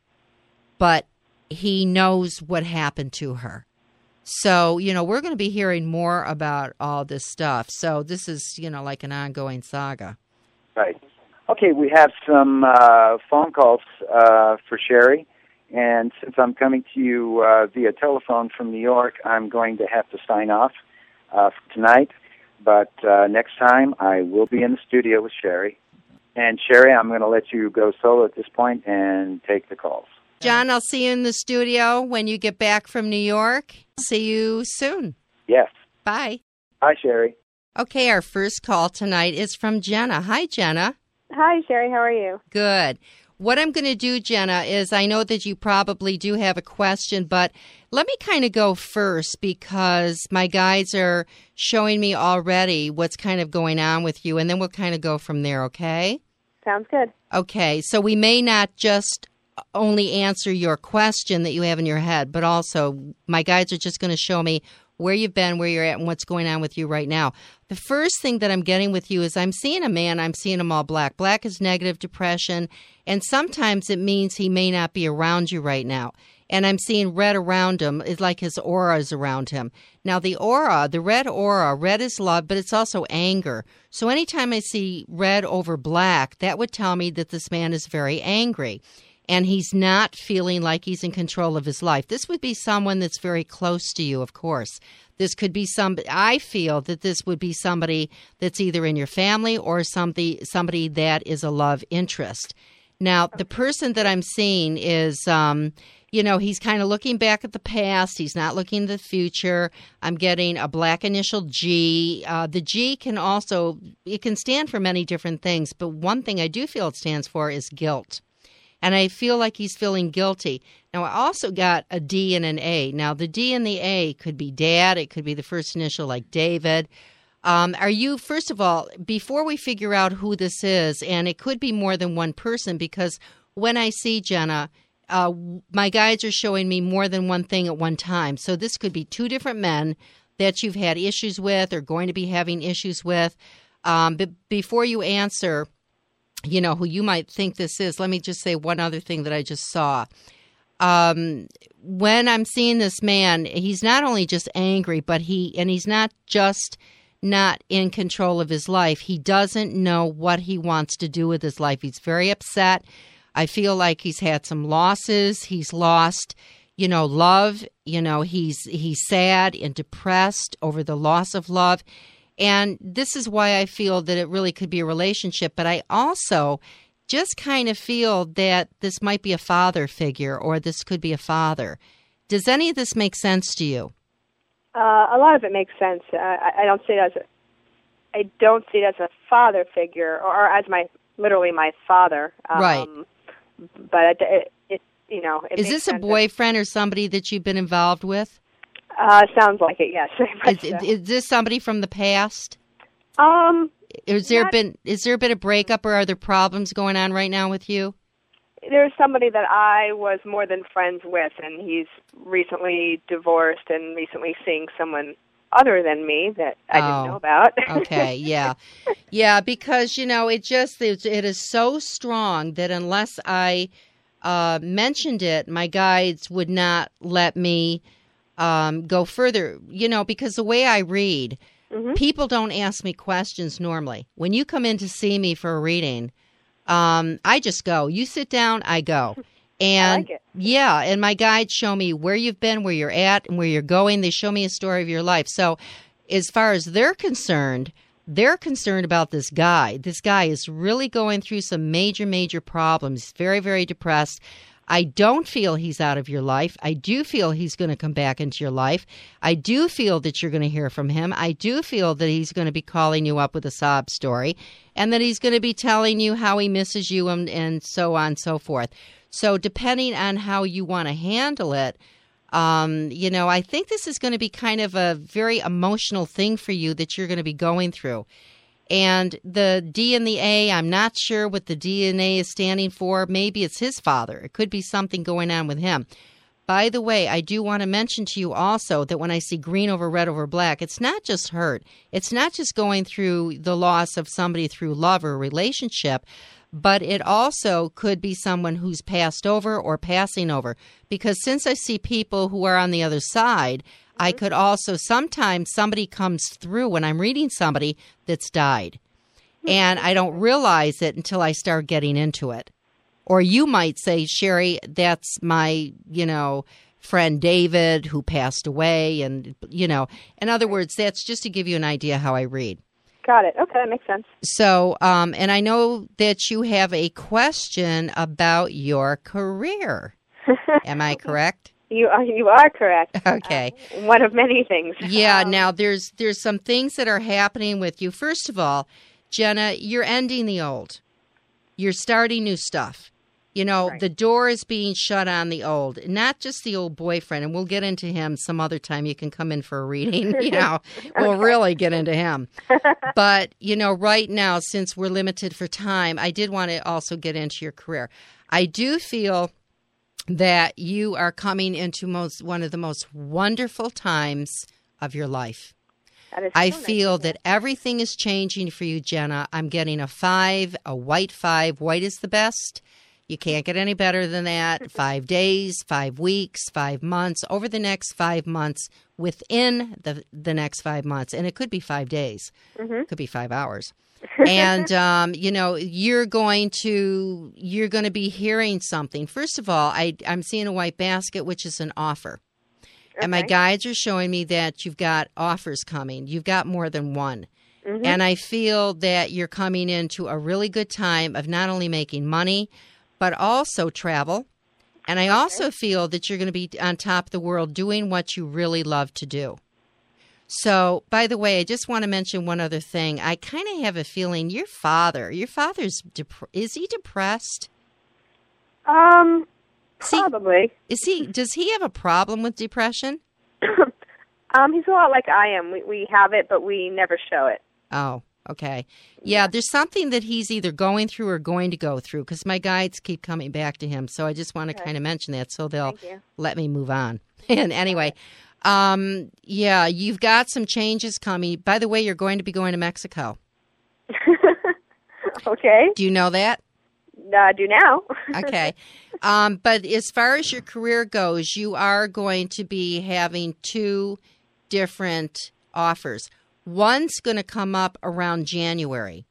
S2: But he knows what happened to her. So, you know, we're going to be hearing more about all this stuff. So this is, you know, like an ongoing saga.
S3: Right. Okay, we have some uh, phone calls uh, for Sherry, and since I'm coming to you uh, via telephone from New York, I'm going to have to sign off uh, for tonight, but uh, next time I will be in the studio with Sherry. And Sherry, I'm going to let you go solo at this point and take the calls.
S2: John, I'll see you in the studio when you get back from New York. See you soon.
S3: Yes.
S2: Bye.
S3: Hi, Sherry.
S2: Okay, our first call tonight is from Jenna. Hi, Jenna.
S4: Hi, Sherry. How are you?
S2: Good. What I'm going to do, Jenna, is I know that you probably do have a question, but let me kind of go first because my guides are showing me already what's kind of going on with you, and then we'll kind of go from there, okay?
S4: Sounds good.
S2: Okay, so we may not just only answer your question that you have in your head, but also my guides are just going to show me where you've been, where you're at, and what's going on with you right now. The first thing that I'm getting with you is I'm seeing a man, I'm seeing him all black. Black is negative depression, and sometimes it means he may not be around you right now. And I'm seeing red around him. It's like his aura is around him. Now, the aura, the red aura, red is love, but it's also anger. So anytime I see red over black, that would tell me that this man is very angry. And he's not feeling like he's in control of his life. This would be someone that's very close to you, of course. This could be some. I feel that this would be somebody that's either in your family or somebody, somebody that is a love interest. Now, the person that I'm seeing is, um, you know, he's kind of looking back at the past. He's not looking at the future. I'm getting a black initial G. Uh, the G can also, it can stand for many different things, but one thing I do feel it stands for is guilt. And I feel like he's feeling guilty. Now, I also got a D and an A. Now, the D and the A could be dad. It could be the first initial like David. Um, are you, first of all, before we figure out who this is, and it could be more than one person, because when I see Jenna, uh, my guides are showing me more than one thing at one time. So this could be two different men that you've had issues with or going to be having issues with. Um, but before you answer, you know, who you might think this is, let me just say one other thing that I just saw. Um, when I'm seeing this man, he's not only just angry, but he, and he's not just not in control of his life. He doesn't know what he wants to do with his life. He's very upset. I feel like he's had some losses. He's lost, you know, love. You know, he's he's sad and depressed over the loss of love. And this is why I feel that it really could be a relationship. But I also just kind of feel that this might be a father figure, or this could be a father. Does any of this make sense to you?
S4: Uh, a lot of it makes sense. Uh, I, I don't see it as a, I don't see it as a father figure, or, or as my literally my father. Um,
S2: right.
S4: But it, it, it you know, it
S2: is
S4: makes
S2: this a
S4: sense.
S2: boyfriend or somebody that you've been involved with?
S4: Uh, sounds like it. Yes.
S2: Is, is this somebody from the past?
S4: Um.
S2: Is there
S4: not,
S2: been is there been a breakup, or are there problems going on right now with you?
S4: There's somebody that I was more than friends with, and he's recently divorced and recently seeing someone other than me that I
S2: oh,
S4: didn't know about.
S2: Okay, yeah. Yeah, because, you know, it just, it, it is so strong that unless I uh, mentioned it, my guides would not let me um, go further, you know, because the way I read, mm-hmm. people don't ask me questions normally. When you come in to see me for a reading, Um, I just go. You sit down, I go. And
S4: I like it.
S2: Yeah, and my guides show me where you've been, where you're at, and where you're going. They show me a story of your life. So as far as they're concerned, they're concerned about this guy. This guy is really going through some major, major problems. He's very, very depressed. I don't feel he's out of your life. I do feel he's going to come back into your life. I do feel that you're going to hear from him. I do feel that he's going to be calling you up with a sob story, and that he's going to be telling you how he misses you, and, and so on and so forth. So depending on how you want to handle it, um, you know, I think this is going to be kind of a very emotional thing for you that you're going to be going through. And the D and the A, I'm not sure what the D and A is standing for. Maybe it's his father. It could be something going on with him. By the way, I do want to mention to you also that when I see green over red over black, it's not just hurt. It's not just going through the loss of somebody through love or relationship, but it also could be someone who's passed over or passing over. Because since I see people who are on the other side, I could also, sometimes somebody comes through when I'm reading somebody that's died. And I don't realize it until I start getting into it. Or you might say, Sherry, that's my, you know, friend David who passed away. And, you know, in other words, that's just to give you an idea how I read.
S4: Got it. Okay, that makes sense.
S2: So, um, and I know that you have a question about your career. Am I correct?
S4: You are, you are correct.
S2: Okay.
S4: Uh, one of many things.
S2: Yeah,
S4: Um,
S2: now there's there's some things that are happening with you. First of all, Jenna, you're ending the old. You're starting new stuff. You know,
S4: Right.
S2: the door is being shut on the old, not just the old boyfriend, and we'll get into him some other time. You can come in for a reading, you know, we'll really get into him. But, you know, right now, since we're limited for time, I did want to also get into your career. I do feel that you are coming into most one of the most wonderful times of your life.
S4: That is
S2: I
S4: so nice
S2: feel
S4: to hear.
S2: that everything is changing for you, Jenna. I'm getting a five, a white five. White is the best. You can't get any better than that. Five days, five weeks, five months, over the next five months, within the the next five months. And it could be five days.
S4: Mm-hmm.
S2: It could be five hours. And, um, you know, you're going to you're going to be hearing something. First of all, I, I'm seeing a white basket, which is an offer. And my
S4: Okay.
S2: guides are showing me that you've got offers coming. You've got more than one.
S4: Mhm.
S2: And I feel that you're coming into a really good time of not only making money, but also travel. And I also feel that you're going to be on top of the world doing what you really love to do. So, by the way, I just want to mention one other thing. I kind of have a feeling your father, your father's, dep- is he depressed?
S4: Um,
S2: Is he-
S4: probably.
S2: Is he, does he have a problem with depression?
S4: um, he's a lot like I am. We we have it, but we never show it.
S2: Oh, okay. Yeah, there's something that he's either going through or going to go through because my guides keep coming back to him. So I just want to
S4: Okay.
S2: kind of mention that so they'll
S4: Thank you.
S2: let me move on. And anyway, um, yeah, you've got some changes coming. By the way, you're going to be going to Mexico.
S4: Okay.
S2: Do you know that?
S4: Uh, do now.
S2: Okay. Um, but as far as your career goes, you are going to be having two different offers. One's going to come up around January.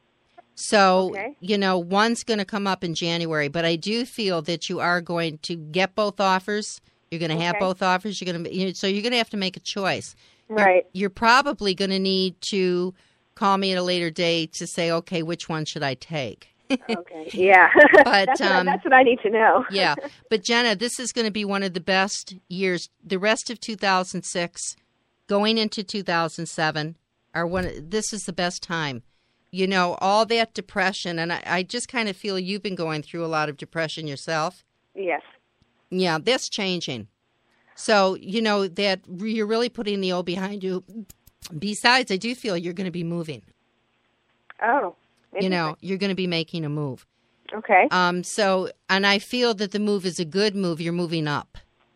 S2: So,
S4: Okay.
S2: you know, one's going to come up in January, but I do feel that you are going to get both offers. You're going to have
S4: Okay.
S2: both offers. You're going to, you so you're going to have to make a choice. You're-
S4: Right.
S2: You're, probably going to need to call me at a later date to say, okay, which one should I take?
S4: Okay. Yeah.
S2: But,
S4: that's, what
S2: um,
S4: I, that's what I need to know.
S2: Yeah. But Jenna, this is going to be one of the best years. The rest of two thousand six, going into two thousand seven, are one. This is the best time. You know, all that depression, and I, I just kind of feel you've been going through a lot of depression yourself.
S4: Yes.
S2: Yeah, that's changing. So, you know, that you're really putting the old behind you. Besides, I do feel you're going to be moving.
S4: Oh.
S2: You know, you're going to be making a move.
S4: Okay.
S2: Um, so, and I feel that the move is a good move. You're moving up.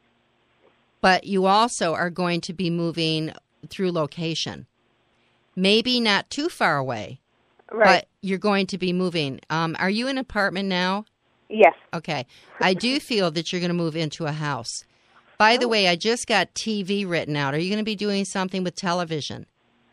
S2: But you also are going to be moving through location. Maybe not too far away,
S4: Right.
S2: but you're going to be moving. Um, are you in an apartment now?
S4: Yes.
S2: Okay. I do feel that you're going to move into a house. By the way, I just got T V written out. Are you going to be doing something with television?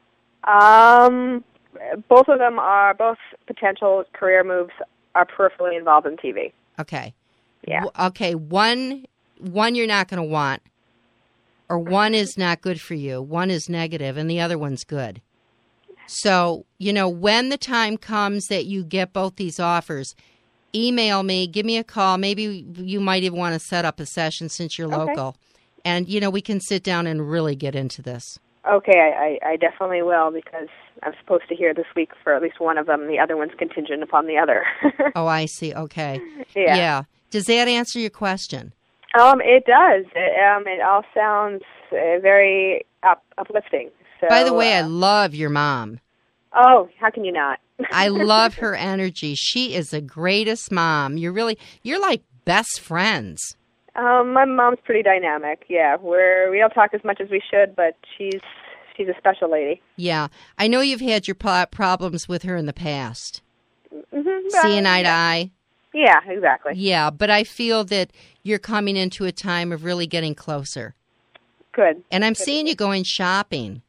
S4: Um, both of them are both potential career moves. Are peripherally involved in T V.
S2: Okay.
S4: Yeah.
S2: W- Okay. One, one you're not going to want, or one is not good for you. One is negative, and the other one's good. So, you know, when the time comes that you get both these offers, email me, give me a call. Maybe you might even want to set up a session since you're
S4: Okay.
S2: local. And, you know, we can sit down and really get into this.
S4: Okay, I, I, I definitely will because I'm supposed to hear this week for at least one of them. The other one's contingent upon the other.
S2: Oh, I see. Okay.
S4: Yeah.
S2: Does that answer your question?
S4: Um, it does. It, um, it all sounds uh, very up, uplifting. So,
S2: By the way, I
S4: uh,
S2: love your mom.
S4: oh, how can you not?
S2: I love her energy. She is the greatest mom. You're really, you're like best friends.
S4: Um, my mom's pretty dynamic. Yeah, we're we don't talk as much as we should, but she's she's a special lady.
S2: Yeah. I know you've had your pro- problems with her in the past.
S4: Mm-hmm.
S2: Seeing eye to eye.
S4: Yeah, exactly.
S2: Yeah, but I feel that you're coming into a time of really getting closer.
S4: Good.
S2: And I'm seeing you going shopping.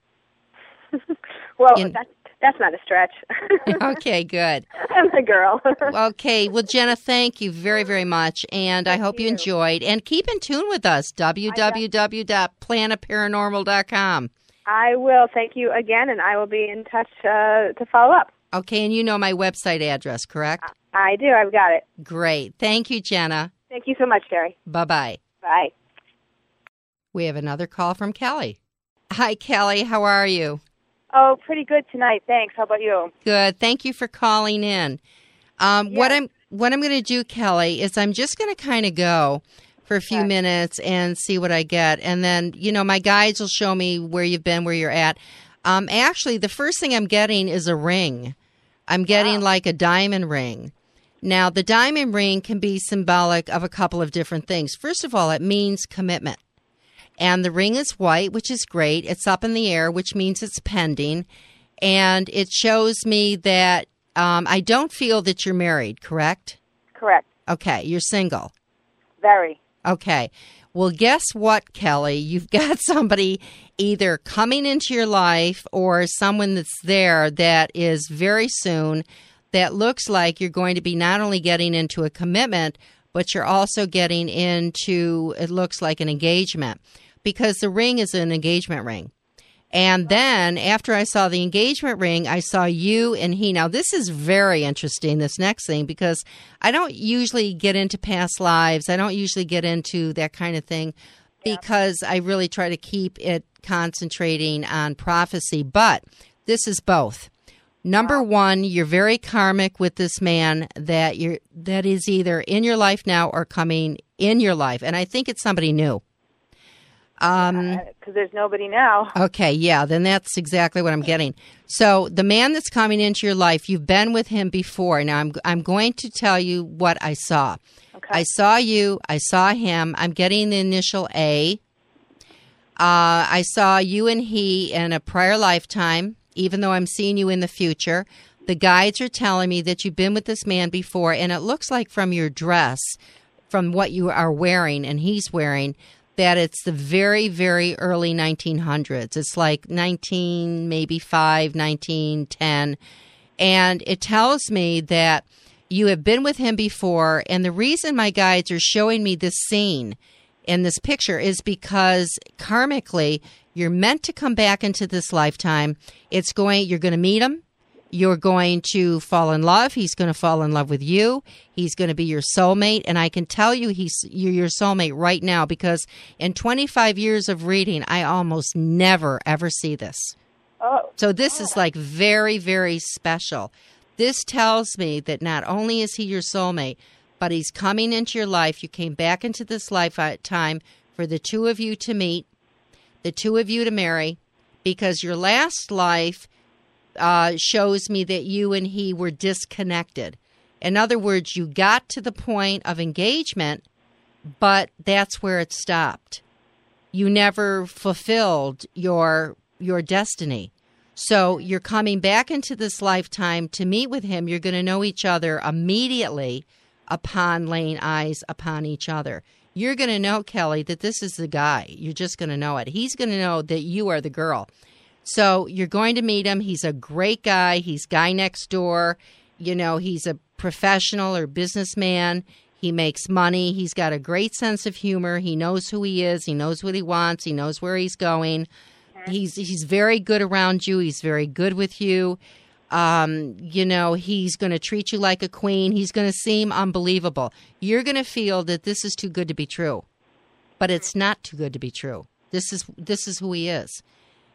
S4: Well,
S2: In-
S4: that's that's not a stretch.
S2: Okay, good.
S4: I'm a girl.
S2: Okay, well, Jenna, thank you very, very much. And I hope you.
S4: you.
S2: enjoyed. And keep in tune with us, w w w dot planet paranormal dot com.
S4: I will. Thank you again, and I will be in touch uh, to follow up.
S2: Okay, and you know my website address, correct?
S4: I do. I've got it.
S2: Great. Thank you, Jenna.
S4: Thank you so much, Sherry.
S2: Bye-bye.
S4: Bye.
S2: We have another call from Kelly. Hi, Kelly. How are you?
S5: Oh, pretty good tonight. Thanks. How about you?
S2: Good. Thank you for calling in. Um, What I'm what I'm going to do, Kelly, is I'm just going to kind of go for a few
S5: Okay.
S2: minutes and see what I get, and then you know my guides will show me where you've been, where you're at. Um, actually, the first thing I'm getting is a ring. I'm getting like a diamond ring. Now, the diamond ring can be symbolic of a couple of different things. First of all, it means commitment. And the ring is white, which is great. It's up in the air, which means it's pending. And it shows me that um, I don't feel that you're married, correct?
S5: Correct.
S2: Okay, you're single.
S5: Very.
S2: Okay. Well, guess what, Kelly? You've got somebody either coming into your life or someone that's there that is very soon that looks like you're going to be not only getting into a commitment, but you're also getting into, it looks like an engagement, because the ring is an engagement ring. And then after I saw the engagement ring, I saw you and he. Now, this is very interesting, this next thing, because I don't usually get into past lives. I don't usually get into that kind of thing yeah. because I really try to keep it concentrating on prophecy. But this is both. Number one, you're very karmic with this man that you're that is either in your life now or coming in your life. And I think it's somebody new. Um,
S5: because there's nobody now.
S2: Okay, yeah, then that's exactly what I'm getting. So the man that's coming into your life, you've been with him before. Now I'm I'm going to tell you what I saw.
S5: Okay.
S2: I saw you. I saw him. I'm getting the initial A. Uh, I saw you and he in a prior lifetime, even though I'm seeing you in the future. The guides are telling me that you've been with this man before, and it looks like from your dress, from what you are wearing and he's wearing, that it's the very, very early nineteen hundreds. It's like nineteen, maybe five, nineteen ten. And it tells me that you have been with him before. And the reason my guides are showing me this scene in this picture is because karmically, you're meant to come back into this lifetime. It's going, you're going to meet him. You're going to fall in love. He's going to fall in love with you. He's going to be your soulmate. And I can tell you he's you're your soulmate right now because in twenty-five years of reading, I almost never, ever see this.
S5: Oh.
S2: So this is like very, very special. This tells me that not only is he your soulmate, but he's coming into your life. You came back into this lifetime for the two of you to meet, the two of you to marry, because your last life Uh, shows me that you and he were disconnected. In other words, you got to the point of engagement, but that's where it stopped. You never fulfilled your your destiny. So you're coming back into this lifetime to meet with him. You're going to know each other immediately upon laying eyes upon each other. You're going to know, Kelly, that this is the guy. You're just going to know it. He's going to know that you are the girl. So you're going to meet him. He's a great guy. He's guy next door. You know, he's a professional or businessman. He makes money. He's got a great sense of humor. He knows who he is. He knows what he wants. He knows where he's going. He's he's very good around you. He's very good with you. Um, you know, he's going to treat you like a queen. He's going to seem unbelievable. You're going to feel that this is too good to be true. But it's not too good to be true. This is this is who he is.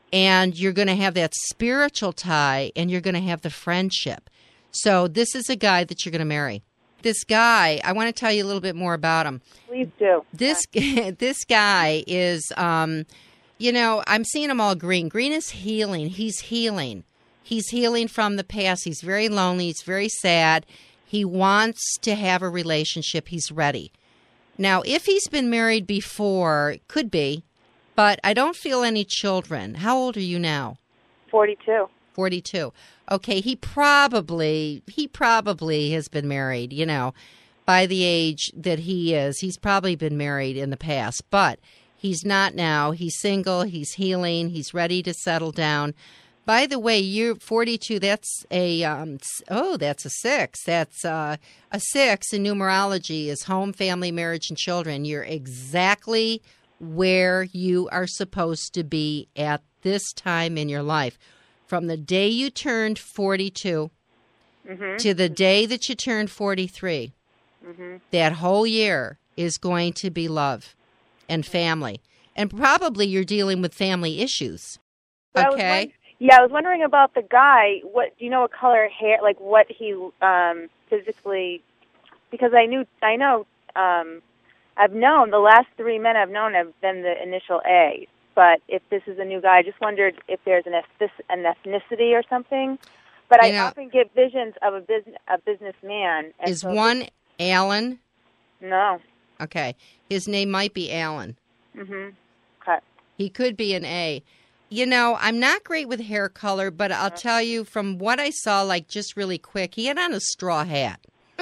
S2: And you're going to have that spiritual tie, and you're going to have the friendship. So this is a guy that you're going to marry. This guy, I want to tell you a little bit more about him.
S5: Please do.
S2: This this guy is, um, you know, I'm seeing him all green. Green is healing. He's healing. He's healing from the past. He's very lonely. He's very sad. He wants to have a relationship. He's ready. Now, if he's been married before, could be. But I don't feel any children. How old are you now?
S5: forty-two.
S2: forty-two. Okay, he probably he probably has been married, you know, by the age that he is. He's probably been married in the past, but he's not now. He's single, he's healing, he's ready to settle down. By the way, you're forty-two. That's a um oh, that's a six. That's uh, a six in numerology is home, family, marriage, and children. You're exactly where you are supposed to be at this time in your life. From the day you turned forty-two mm-hmm. to the day that you turned forty-three, mm-hmm. that whole year is going to be love and family. And probably you're dealing with family issues.
S5: But
S2: okay?
S5: I yeah, I was wondering about the guy. What do you know what color hair, like what he um, physically, because I knew, I know, um, I've known, the last three men I've known have been the initial A. But if this is a new guy, I just wondered if there's an, an ethnicity or something. But you I know, often get visions of a, business, a businessman. And
S2: is
S5: so
S2: one Alan?
S5: No.
S2: Okay. His name might be Alan.
S5: Mm-hmm. Okay.
S2: He could be an A. You know, I'm not great with hair color, but I'll tell you from what I saw, like just really quick, he had on a straw hat.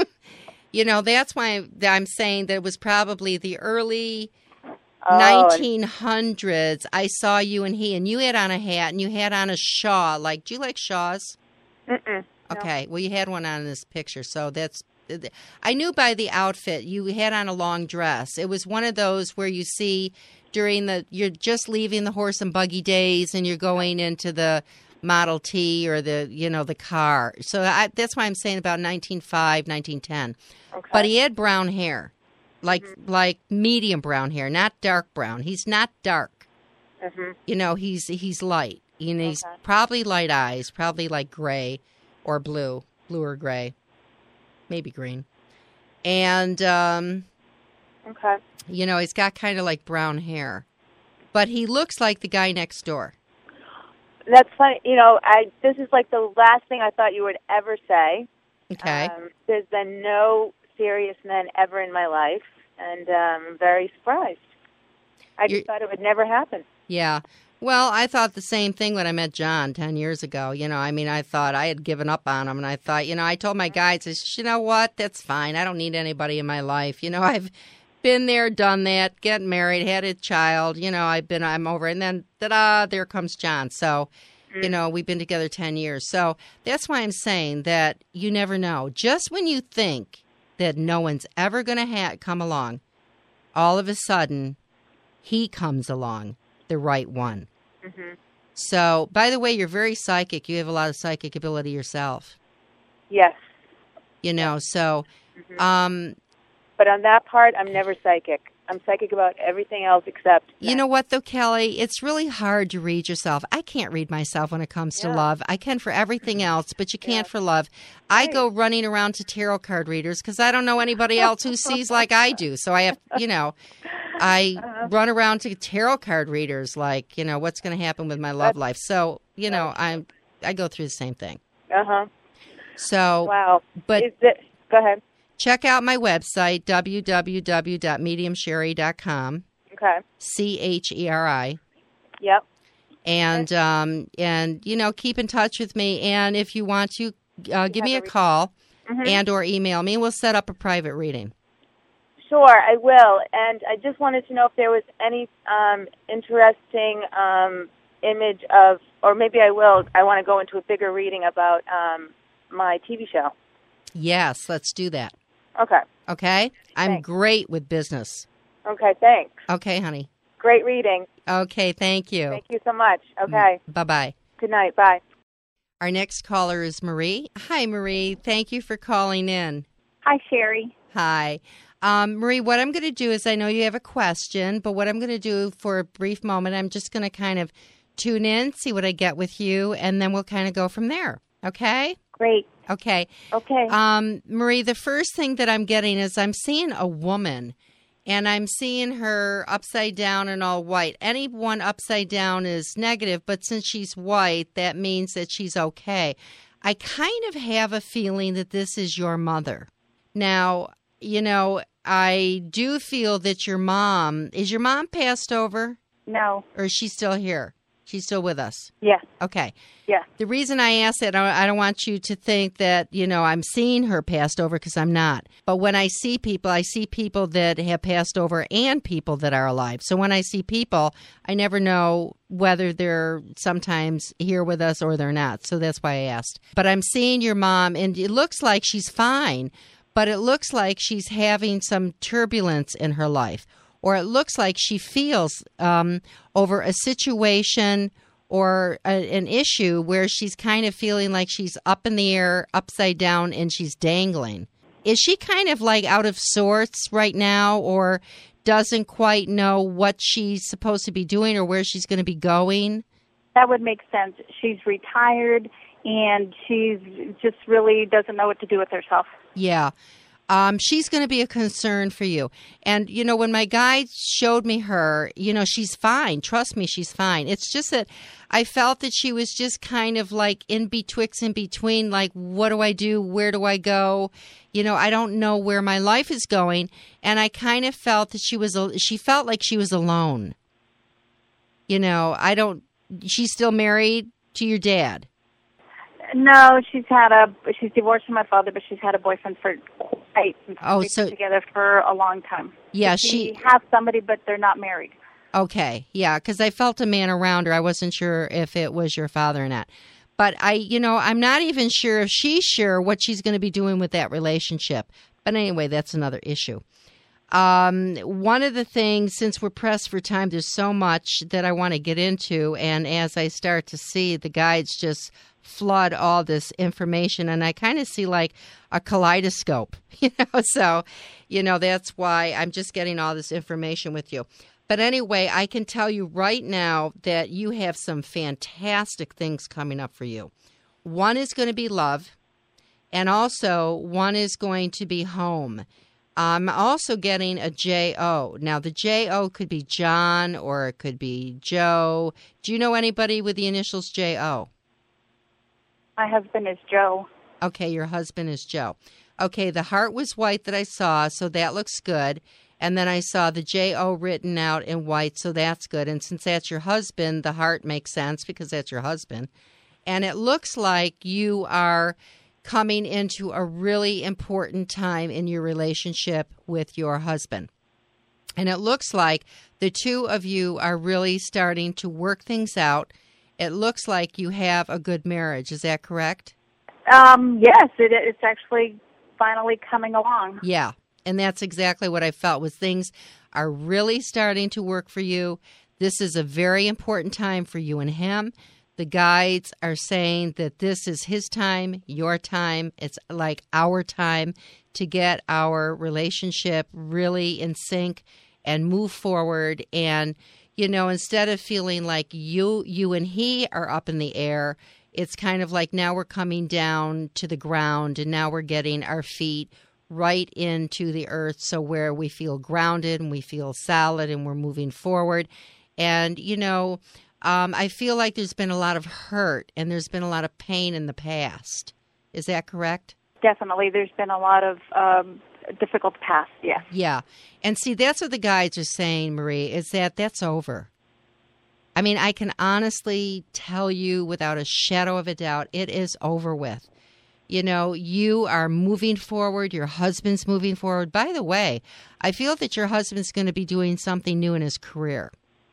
S2: You know, that's why I'm saying that it was probably the early oh, nineteen hundreds. I saw you and he, and you had on a hat, and you had on a shawl. Like, do you like shawls?
S5: Mm-mm.
S2: Okay,
S5: no.
S2: well, you had one on in this picture, so that's I knew by the outfit you had on a long dress. It was one of those where you see during the, you're just leaving the horse and buggy days and you're going into the Model T or the, you know, the car. So I, that's why I'm saying about nineteen oh five, nineteen ten.
S5: Okay.
S2: But he had brown hair, like mm-hmm. like medium brown hair, not dark brown. He's not dark.
S5: Mm-hmm.
S2: You know, he's he's light. You know, he's
S5: Okay.
S2: probably light eyes, probably like gray or blue, blue or gray, maybe green. And, um,
S5: Okay.
S2: you know, he's got kind of like brown hair. But he looks like the guy next door.
S5: That's funny. You know, I this is like the last thing I thought you would ever say.
S2: Okay.
S5: Um, there's been no serious men ever in my life, and um, I'm very surprised. I
S2: You're-
S5: just thought it would never happen.
S2: Yeah. Well, I thought the same thing when I met John ten years ago. You know, I mean, I thought I had given up on him, and I thought, you know, I told my guys, I said, you know what, that's fine. I don't need anybody in my life. You know, I've been there, done that, get married, had a child. You know, I've been, I'm over. And then, ta-da, there comes John. So, mm. you know, we've been together ten years. So that's why I'm saying that you never know. Just when you think that no one's ever going to ha- come along, all of a sudden, he comes along. The right one.
S5: Mm-hmm.
S2: So, by the way, you're very psychic. You have a lot of psychic ability yourself.
S5: Yes.
S2: You know, so,
S5: Mm-hmm.
S2: um,
S5: But on that part, I'm never psychic. I'm psychic about everything else except that.
S2: you know what, though, Kelly? It's really hard to read yourself. I can't read myself when it comes to
S5: Yeah.
S2: love. I can for everything else, but you can't
S5: Yeah.
S2: for love. I
S5: Right.
S2: go running around to tarot card readers because I don't know anybody else who sees like I do. So I have, you know, I
S5: Uh-huh.
S2: run around to tarot card readers like, you know, what's going to happen with my love
S5: That's-
S2: life. So, you know, I'm I go through the same thing.
S5: Uh-huh.
S2: So,
S5: Wow.
S2: but
S5: Is it, go ahead.
S2: check out my website, w w w dot medium sherry dot com,
S5: Okay.
S2: C H E R I.
S5: Yep.
S2: And, um, and you know, keep in touch with me. And if you want to, uh, give me a
S5: everything.
S2: call
S5: Mhm.
S2: and or email me. We'll set up a private reading.
S5: Sure, I will. And I just wanted to know if there was any um, interesting um, image of, or maybe I will, I want to go into a bigger reading about um, my T V show.
S2: Yes, let's do that.
S5: Okay.
S2: Okay? I'm
S5: Thanks.
S2: great with business.
S5: Okay, thanks.
S2: Okay, honey.
S5: Great reading.
S2: Okay, thank you.
S5: Thank you so much. Okay.
S2: Bye-bye.
S5: Good night. Bye.
S2: Our next caller is Marie. Hi, Marie. Thank you for calling in.
S6: Hi, Sherry.
S2: Hi. Um, Marie, what I'm going to do is I know you have a question, but what I'm going to do for a brief moment, I'm just going to kind of tune in, see what I get with you, and then we'll kind of go from there. Okay?
S6: Great.
S2: Okay.
S6: Okay.
S2: Um, Marie, the first thing that I'm getting is I'm seeing a woman, and I'm seeing her upside down and all white. Anyone upside down is negative, but since she's white, that means that she's okay. I kind of have a feeling that this is your mother. Now, you know, I do feel that your mom, is your mom passed over,
S6: no.
S2: or is she still here? She's still with us.
S6: Yes.
S2: Okay.
S6: Yes.
S2: The reason I ask that, I don't want you to think that, you know, I'm seeing her passed over, because I'm not. But when I see people, I see people that have passed over and people that are alive. So when I see people, I never know whether they're sometimes here with us or they're not. So that's why I asked. But I'm seeing your mom, and it looks like she's fine, but it looks like she's having some turbulence in her life. Or it looks like she feels um, over a situation or a, an issue where she's kind of feeling like she's up in the air, upside down, and she's dangling. Is she kind of like out of sorts right now, or doesn't quite know what she's supposed to be doing or where she's going to be going?
S6: That would make sense. She's retired, and she's just really doesn't know what to do with herself.
S2: Yeah. Um, she's going to be a concern for you. And, you know, when my guide showed me her, you know, she's fine. Trust me, she's fine. It's just that I felt that she was just kind of like in betwixt, in between, like, what do I do? Where do I go? You know, I don't know where my life is going. And I kind of felt that she was, she felt like she was alone. You know, I don't, she's still married to your dad.
S6: No, she's had a she's divorced from my father, but she's had a boyfriend for quite.
S2: Oh,
S6: They've
S2: so-
S6: been together for a long time.
S2: Yeah,
S6: she,
S2: she-
S6: has somebody, but they're not married.
S2: Okay, yeah, because I felt a man around her. I wasn't sure if it was your father or not. But I, you know, I'm not even sure if she's sure what she's going to be doing with that relationship. But anyway, that's another issue. Um, one of the things, since we're pressed for time, there's so much that I want to get into. And as I start to see, the guides just flood all this information. And I kind of see like a kaleidoscope, you know. So, you know, that's why I'm just getting all this information with you. But anyway, I can tell you right now that you have some fantastic things coming up for you. One is going to be love, and also one is going to be home. I'm also getting a J O. Now, the J O could be John or it could be Joe. Do you know anybody with the initials J O?
S6: My husband is Joe.
S2: Okay, your husband is Joe. Okay, the heart was white that I saw, so that looks good. And then I saw the J O written out in white, so that's good. And since that's your husband, the heart makes sense because that's your husband. And it looks like you are coming into a really important time in your relationship with your husband. And it looks like the two of you are really starting to work things out. It looks like you have a good marriage. Is that correct?
S6: Um, yes, it, it's actually finally coming along.
S2: Yeah. And that's exactly what I felt was things are really starting to work for you. This is a very important time for you and him. The guides are saying that this is his time, your time. It's like our time to get our relationship really in sync and move forward. And, you know, instead of feeling like you, you and he are up in the air, it's kind of like now we're coming down to the ground and now we're getting our feet right into the earth, so where we feel grounded and we feel solid and we're moving forward. And, you know, um, I feel like there's been a lot of hurt and there's been a lot of pain in the past. Is that correct?
S6: Definitely. There's been a lot of um, difficult past, yes.
S2: Yeah. And see, that's what the guides are saying, Marie, is that that's over. I mean, I can honestly tell you without a shadow of a doubt, it is over with. You know, you are moving forward. Your husband's moving forward. By the way, I feel that your husband's going to be doing something new in his career.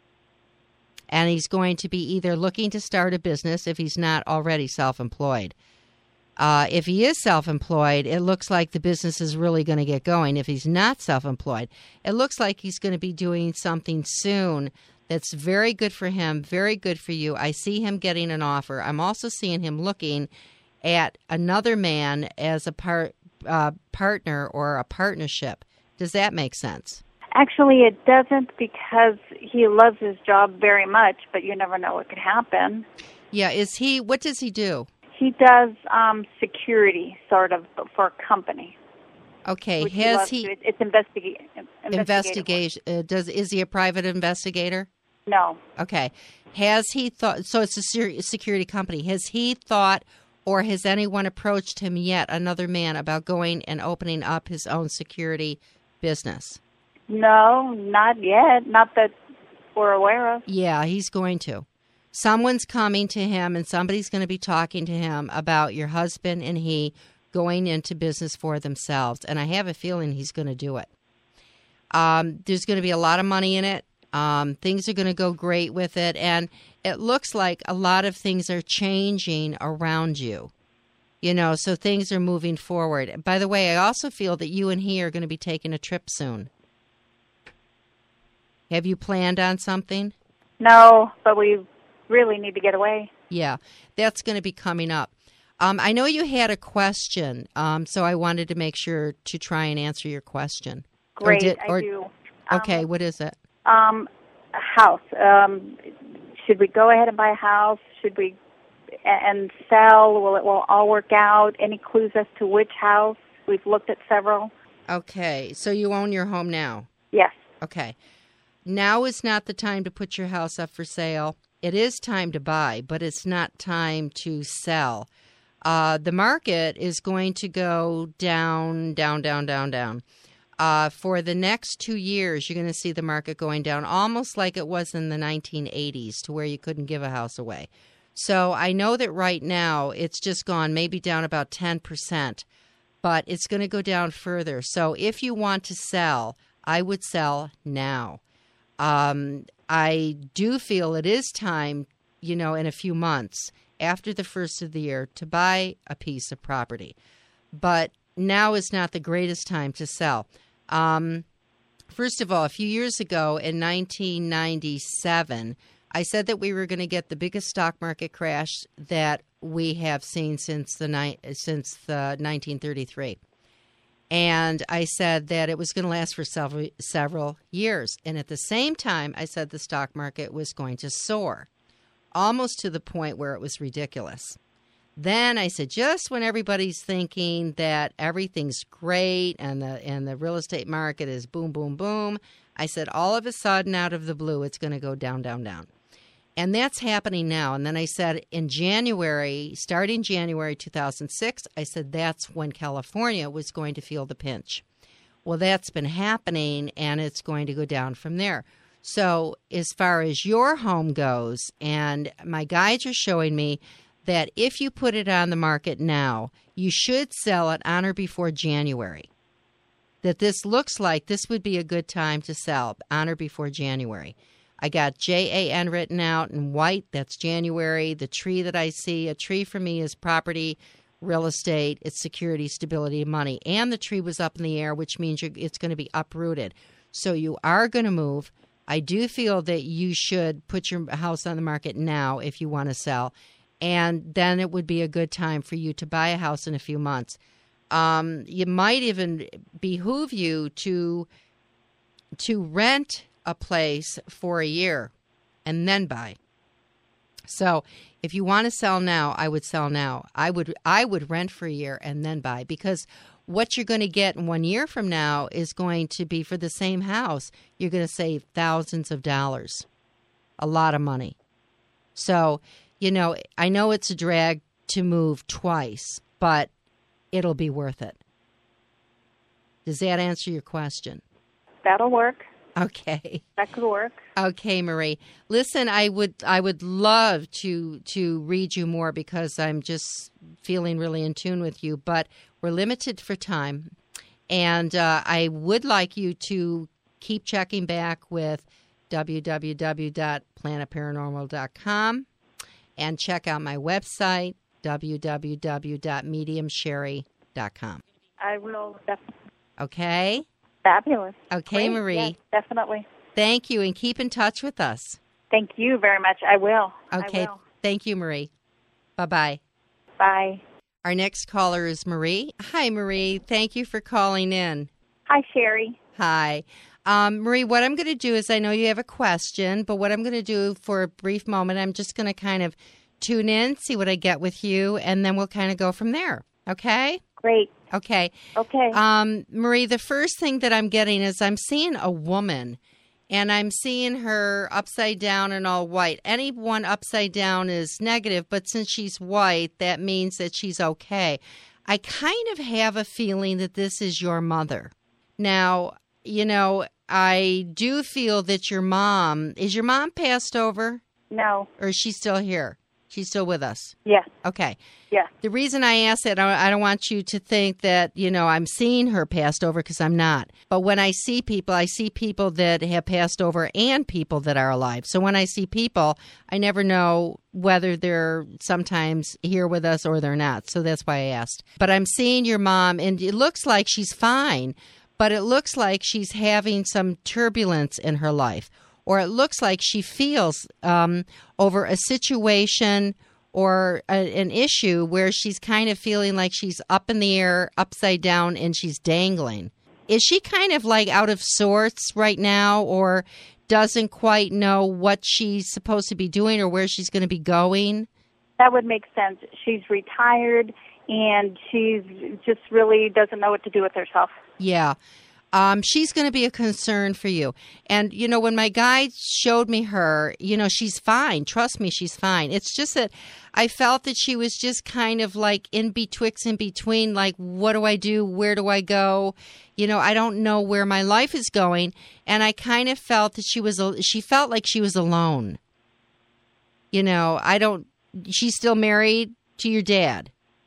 S2: And he's going to be either looking to start a business if he's not already self-employed. Uh, if he is self-employed, it looks like the business is really going to get going. If he's not self-employed, it looks like he's going to be doing something soon that's very good for him, very good for you. I see him getting an offer. I'm also seeing him looking at another man as a part, uh, partner or a partnership. Does that make sense?
S6: Actually, it doesn't because he loves his job very much, but you never know what could happen.
S2: Yeah, is he, what does he do?
S6: He does um, security, sort of, for a company.
S2: Okay,
S6: Which
S2: has
S6: he...
S2: he...
S6: Loves. It's investigate.
S2: Investigation. Uh, does Is he a private investigator?
S6: No.
S2: Okay. Has he thought, so it's a ser- security company, has he thought... or has anyone approached him yet, another man, about going and opening up his own security business?
S6: No, not yet. Not that we're aware of.
S2: Yeah, he's going to. Someone's coming to him and somebody's going to be talking to him about your husband and he going into business for themselves. And I have a feeling he's going to do it. Um, there's going to be a lot of money in it. Um, things are going to go great with it. And it looks like a lot of things are changing around you. You know, so things are moving forward. By the way, I also feel that you and he are going to be taking a trip soon. Have you planned on something?
S6: No, but we really need to get away.
S2: Yeah, that's going to be coming up. Um, I know you had a question, um, so I wanted to make sure to try and answer your question.
S6: Great,
S2: or did,
S6: I
S2: or,
S6: do.
S2: Okay,
S6: um,
S2: what is it?
S6: Um, a house. Um, should we go ahead and buy a house? Should we and sell? Will it will all work out? Any clues as to which house? We've looked at several.
S2: Okay, so you own your home now?
S6: Yes.
S2: Okay. Now is not the time to put your house up for sale. It is time to buy, but it's not time to sell. Uh, the market is going to go down, down, down, down, down. Uh, for the next two years, you're going to see the market going down almost like it was in the nineteen eighties to where you couldn't give a house away. So I know that right now it's just gone maybe down about ten percent, but it's going to go down further. So if you want to sell, I would sell now. Um, I do feel it is time, you know, in a few months after the first of the year to buy a piece of property. But now is not the greatest time to sell. Um, first of all, a few years ago in nineteen ninety-seven, I said that we were going to get the biggest stock market crash that we have seen since the ni- since the nineteen thirty-three. And I said that it was going to last for several several years. And at the same time, I said the stock market was going to soar, almost to the point where it was ridiculous. Then I said, just when everybody's thinking that everything's great and the and the real estate market is boom, boom, boom, I said, all of a sudden, out of the blue, it's going to go down, down, down. And that's happening now. And then I said in January, starting January two thousand six, I said that's when California was going to feel the pinch. Well, that's been happening, and it's going to go down from there. So as far as your home goes, and my guides are showing me that if you put it on the market now, you should sell it on or before January. That this looks like this would be a good time to sell on or before January. I got J A N written out in white. That's January. The tree that I see, a tree for me is property, real estate, it's security, stability, money. And the tree was up in the air, which means you're, it's going to be uprooted. So you are going to move. I do feel that you should put your house on the market now if you want to sell. And then it would be a good time for you to buy a house in a few months. Um, you might even behoove you to to rent a place for a year and then buy. So if you want to sell now, I would sell now. I would I would rent for a year and then buy, because what you're going to get in one year from now is going to be, for the same house, you're going to save thousands of dollars, a lot of money. So, you know, I know it's a drag to move twice, but it'll be worth it. Does that answer your question?
S6: That'll work.
S2: Okay.
S6: That could work.
S2: Okay, Marie. Listen, I would I would love to to read you more, because I'm just feeling really in tune with you, but we're limited for time. And uh, I would like you to keep checking back with w w w dot planet paranormal dot com and check out my website, w w w dot medium sherry dot com.
S6: I will definitely.
S2: Okay?
S6: Fabulous.
S2: Okay,
S6: Great.
S2: Marie.
S6: Yes, definitely.
S2: Thank you, and keep in touch with us.
S6: Thank you very much. I will.
S2: Okay.
S6: I will.
S2: Thank you, Marie. Bye-bye.
S6: Bye.
S2: Our next caller is Marie. Hi, Marie. Thank you for calling in.
S6: Hi, Sherry.
S2: Hi. Um, Marie, what I'm going to do is, I know you have a question, but what I'm going to do for a brief moment, I'm just going to kind of tune in, see what I get with you, and then we'll kind of go from there. Okay?
S6: Great.
S2: Okay.
S6: Okay.
S2: Um, Marie, the first thing that I'm getting is I'm seeing a woman, and I'm seeing her upside down and all white. Anyone upside down is negative, but since she's white, that means that she's okay. I kind of have a feeling that this is your mother. Now, you know, I do feel that your mom, is your mom passed over?
S6: No.
S2: Or is she still here? She's still with us?
S6: Yes.
S2: Okay.
S6: Yes.
S2: The reason I ask that, I don't want you to think that, you know, I'm seeing her passed over, because I'm not. But when I see people, I see people that have passed over and people that are alive. So when I see people, I never know whether they're sometimes here with us or they're not. So that's why I asked. But I'm seeing your mom, and it looks like she's fine, but it looks like she's having some turbulence in her life. Or it looks like she feels um, over a situation or a, an issue where she's kind of feeling like she's up in the air, upside down, and she's dangling. Is she kind of like out of sorts right now, or doesn't quite know what she's supposed to be doing or where she's going to be going?
S6: That would make sense. She's retired, and she's just really doesn't know what to do with herself.
S2: Yeah. Um, she's going to be a concern for you. And, you know, when my guide showed me her, you know, she's fine. Trust me, she's fine. It's just that I felt that she was just kind of like in betwixt, in between, like, what do I do? Where do I go? You know, I don't know where my life is going. And I kind of felt that she was, she felt like she was alone. You know, I don't, she's still married to your dad.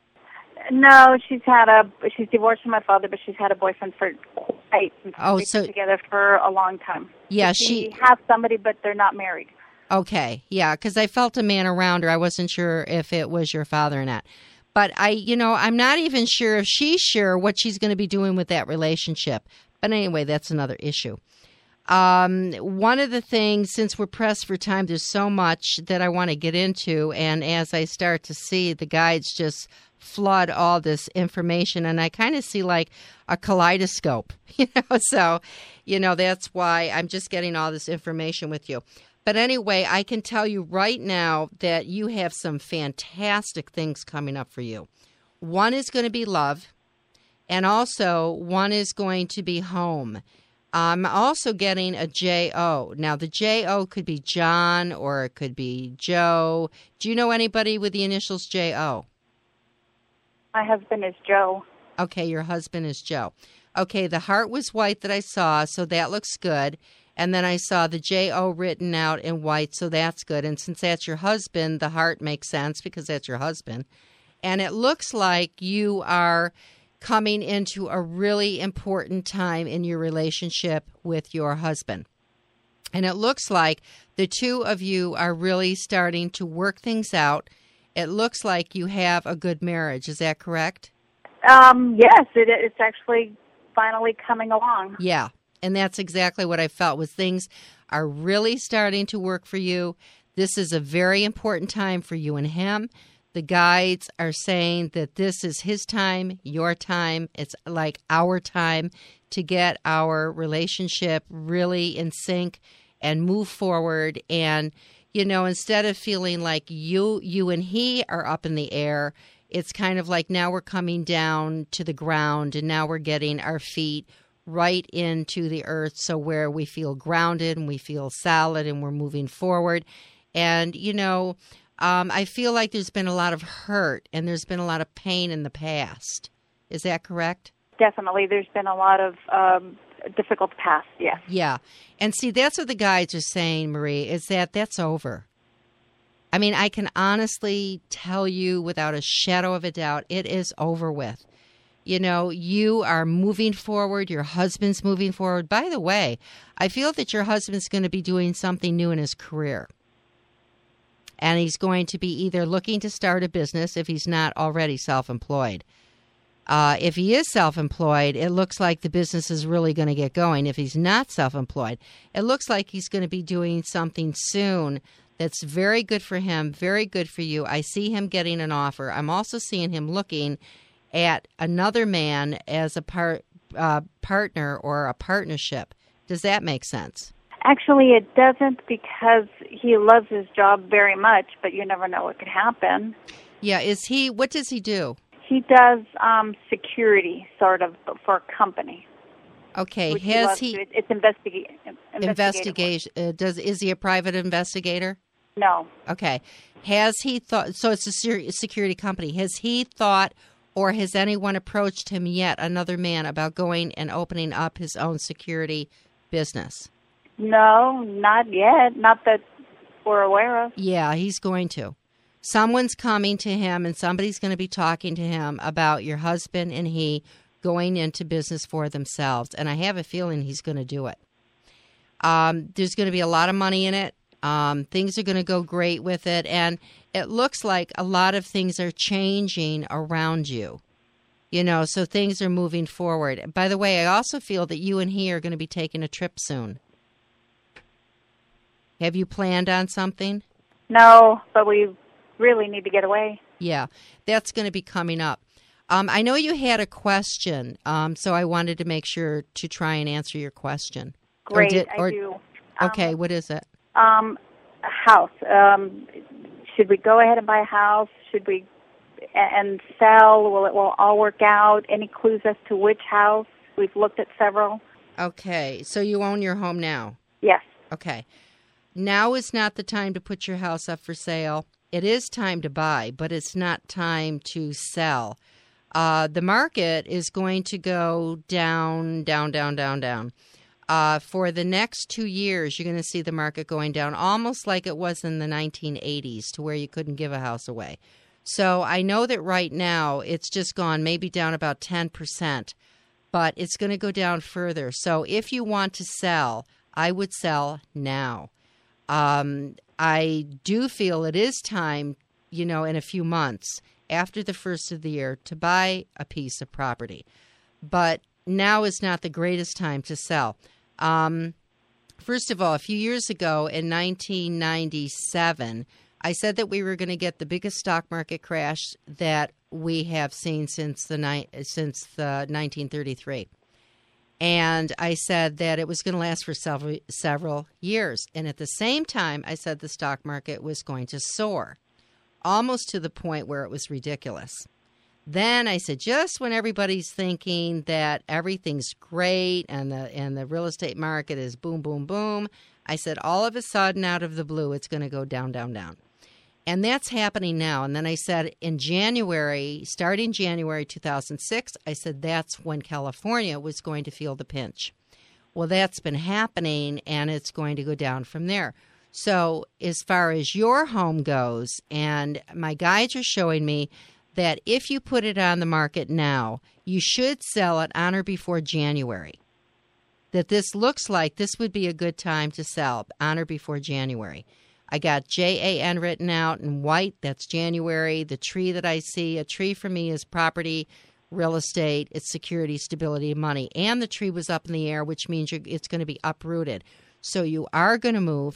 S6: No, she's had a, she's divorced from my father, but she's had a boyfriend for quite,
S2: oh,
S6: they've
S2: so
S6: been together for a long time.
S2: Yeah,
S6: she,
S2: she
S6: has somebody, but they're not married.
S2: Okay, yeah, because I felt a man around her. I wasn't sure if it was your father or not. But I, you know, I'm not even sure if she's sure what she's going to be doing with that relationship. But anyway, that's another issue. Um, one of the things, since we're pressed for time, there's so much that I want to get into. And as I start to see, the guides just flood all this information. And I kind of see like a kaleidoscope, you know. So, you know, that's why I'm just getting all this information with you. But anyway, I can tell you right now that you have some fantastic things coming up for you. One is going to be love, and also one is going to be home. I'm also getting a J O. Now, the J O could be John or it could be Joe. Do you know anybody with the initials J O?
S6: My husband is Joe.
S2: Okay, your husband is Joe. Okay, the heart was white that I saw, so that looks good. And then I saw the J O written out in white, so that's good. And since that's your husband, the heart makes sense because that's your husband. And it looks like you are coming into a really important time in your relationship with your husband. And it looks like the two of you are really starting to work things out. It looks like you have a good marriage. Is that correct?
S6: Um, yes, it, it's actually finally coming along.
S2: Yeah. And that's exactly what I felt was things are really starting to work for you. This is a very important time for you and him. The guides are saying that this is his time, your time. It's like our time to get our relationship really in sync and move forward. And, you know, instead of feeling like you, you and he are up in the air, it's kind of like now we're coming down to the ground and now we're getting our feet right into the earth, so where we feel grounded and we feel solid and we're moving forward. And, you know, um, I feel like there's been a lot of hurt and there's been a lot of pain in the past. Is that correct?
S6: Definitely. There's been a lot of um, difficult past, yes.
S2: Yeah. And see, that's what the guides are saying, Marie, is that that's over. I mean, I can honestly tell you without a shadow of a doubt, it is over with. You know, you are moving forward. Your husband's moving forward. By the way, I feel that your husband's going to be doing something new in his career. And he's going to be either looking to start a business if he's not already self-employed. Uh, if he is self-employed, it looks like the business is really going to get going. If he's not self-employed, it looks like he's going to be doing something soon that's very good for him, very good for you. I see him getting an offer. I'm also seeing him looking at another man as a part, uh, partner or a partnership. Does that make sense?
S6: Actually, it doesn't because he loves his job very much, but you never know what could happen.
S2: Yeah, is he, what does he do?
S6: He does um, security, sort of, for a company.
S2: Okay, has he...
S6: he it, it's investiga-
S2: investigation. Uh, does Is he a private investigator?
S6: No.
S2: Okay. Has he thought, so it's a ser- security company, has he thought... or has anyone approached him yet, another man, about going and opening up his own security business?
S6: No, not yet. Not that we're aware of.
S2: Yeah, he's going to. Someone's coming to him and somebody's going to be talking to him about your husband and he going into business for themselves. And I have a feeling he's going to do it. Um, there's going to be a lot of money in it. Um, things are going to go great with it. And it looks like a lot of things are changing around you, you know, so things are moving forward. By the way, I also feel that you and he are going to be taking a trip soon. Have you planned on something?
S6: No, but we really need to get away.
S2: Yeah, that's going to be coming up. Um, I know you had a question, um, so I wanted to make sure to try and answer your question.
S6: Great,
S2: or did,
S6: I
S2: or,
S6: do.
S2: Okay,
S6: um,
S2: what is it?
S6: Um, a house. Um, should we go ahead and buy a house? Should we and sell? Will it will all work out? Any clues as to which house? We've looked at several.
S2: Okay, so you own your home now?
S6: Yes.
S2: Okay. Now is not the time to put your house up for sale. It is time to buy, but it's not time to sell. Uh, the market is going to go down, down, down, down, down. Uh, for the next two years, you're going to see the market going down almost like it was in the nineteen eighties to where you couldn't give a house away. So I know that right now it's just gone maybe down about ten percent, but it's going to go down further. So if you want to sell, I would sell now. Um, I do feel it is time, you know, in a few months after the first of the year to buy a piece of property. But now is not the greatest time to sell. Um, first of all, a few years ago in nineteen ninety-seven, I said that we were going to get the biggest stock market crash that we have seen since the ni- since the nineteen thirty-three. And I said that it was going to last for several several years. And at the same time, I said the stock market was going to soar, almost to the point where it was ridiculous. Then I said, just when everybody's thinking that everything's great and the and the real estate market is boom, boom, boom, I said, all of a sudden, out of the blue, it's going to go down, down, down. And that's happening now. And then I said in January, starting January two thousand six, I said that's when California was going to feel the pinch. Well, that's been happening, and it's going to go down from there. So as far as your home goes, and my guides are showing me that if you put it on the market now, you should sell it on or before January. That this looks like this would be a good time to sell on or before January. I got J A N written out in white. That's January. The tree that I see, a tree for me is property, real estate, it's security, stability, money. And the tree was up in the air, which means you're, it's going to be uprooted. So you are going to move.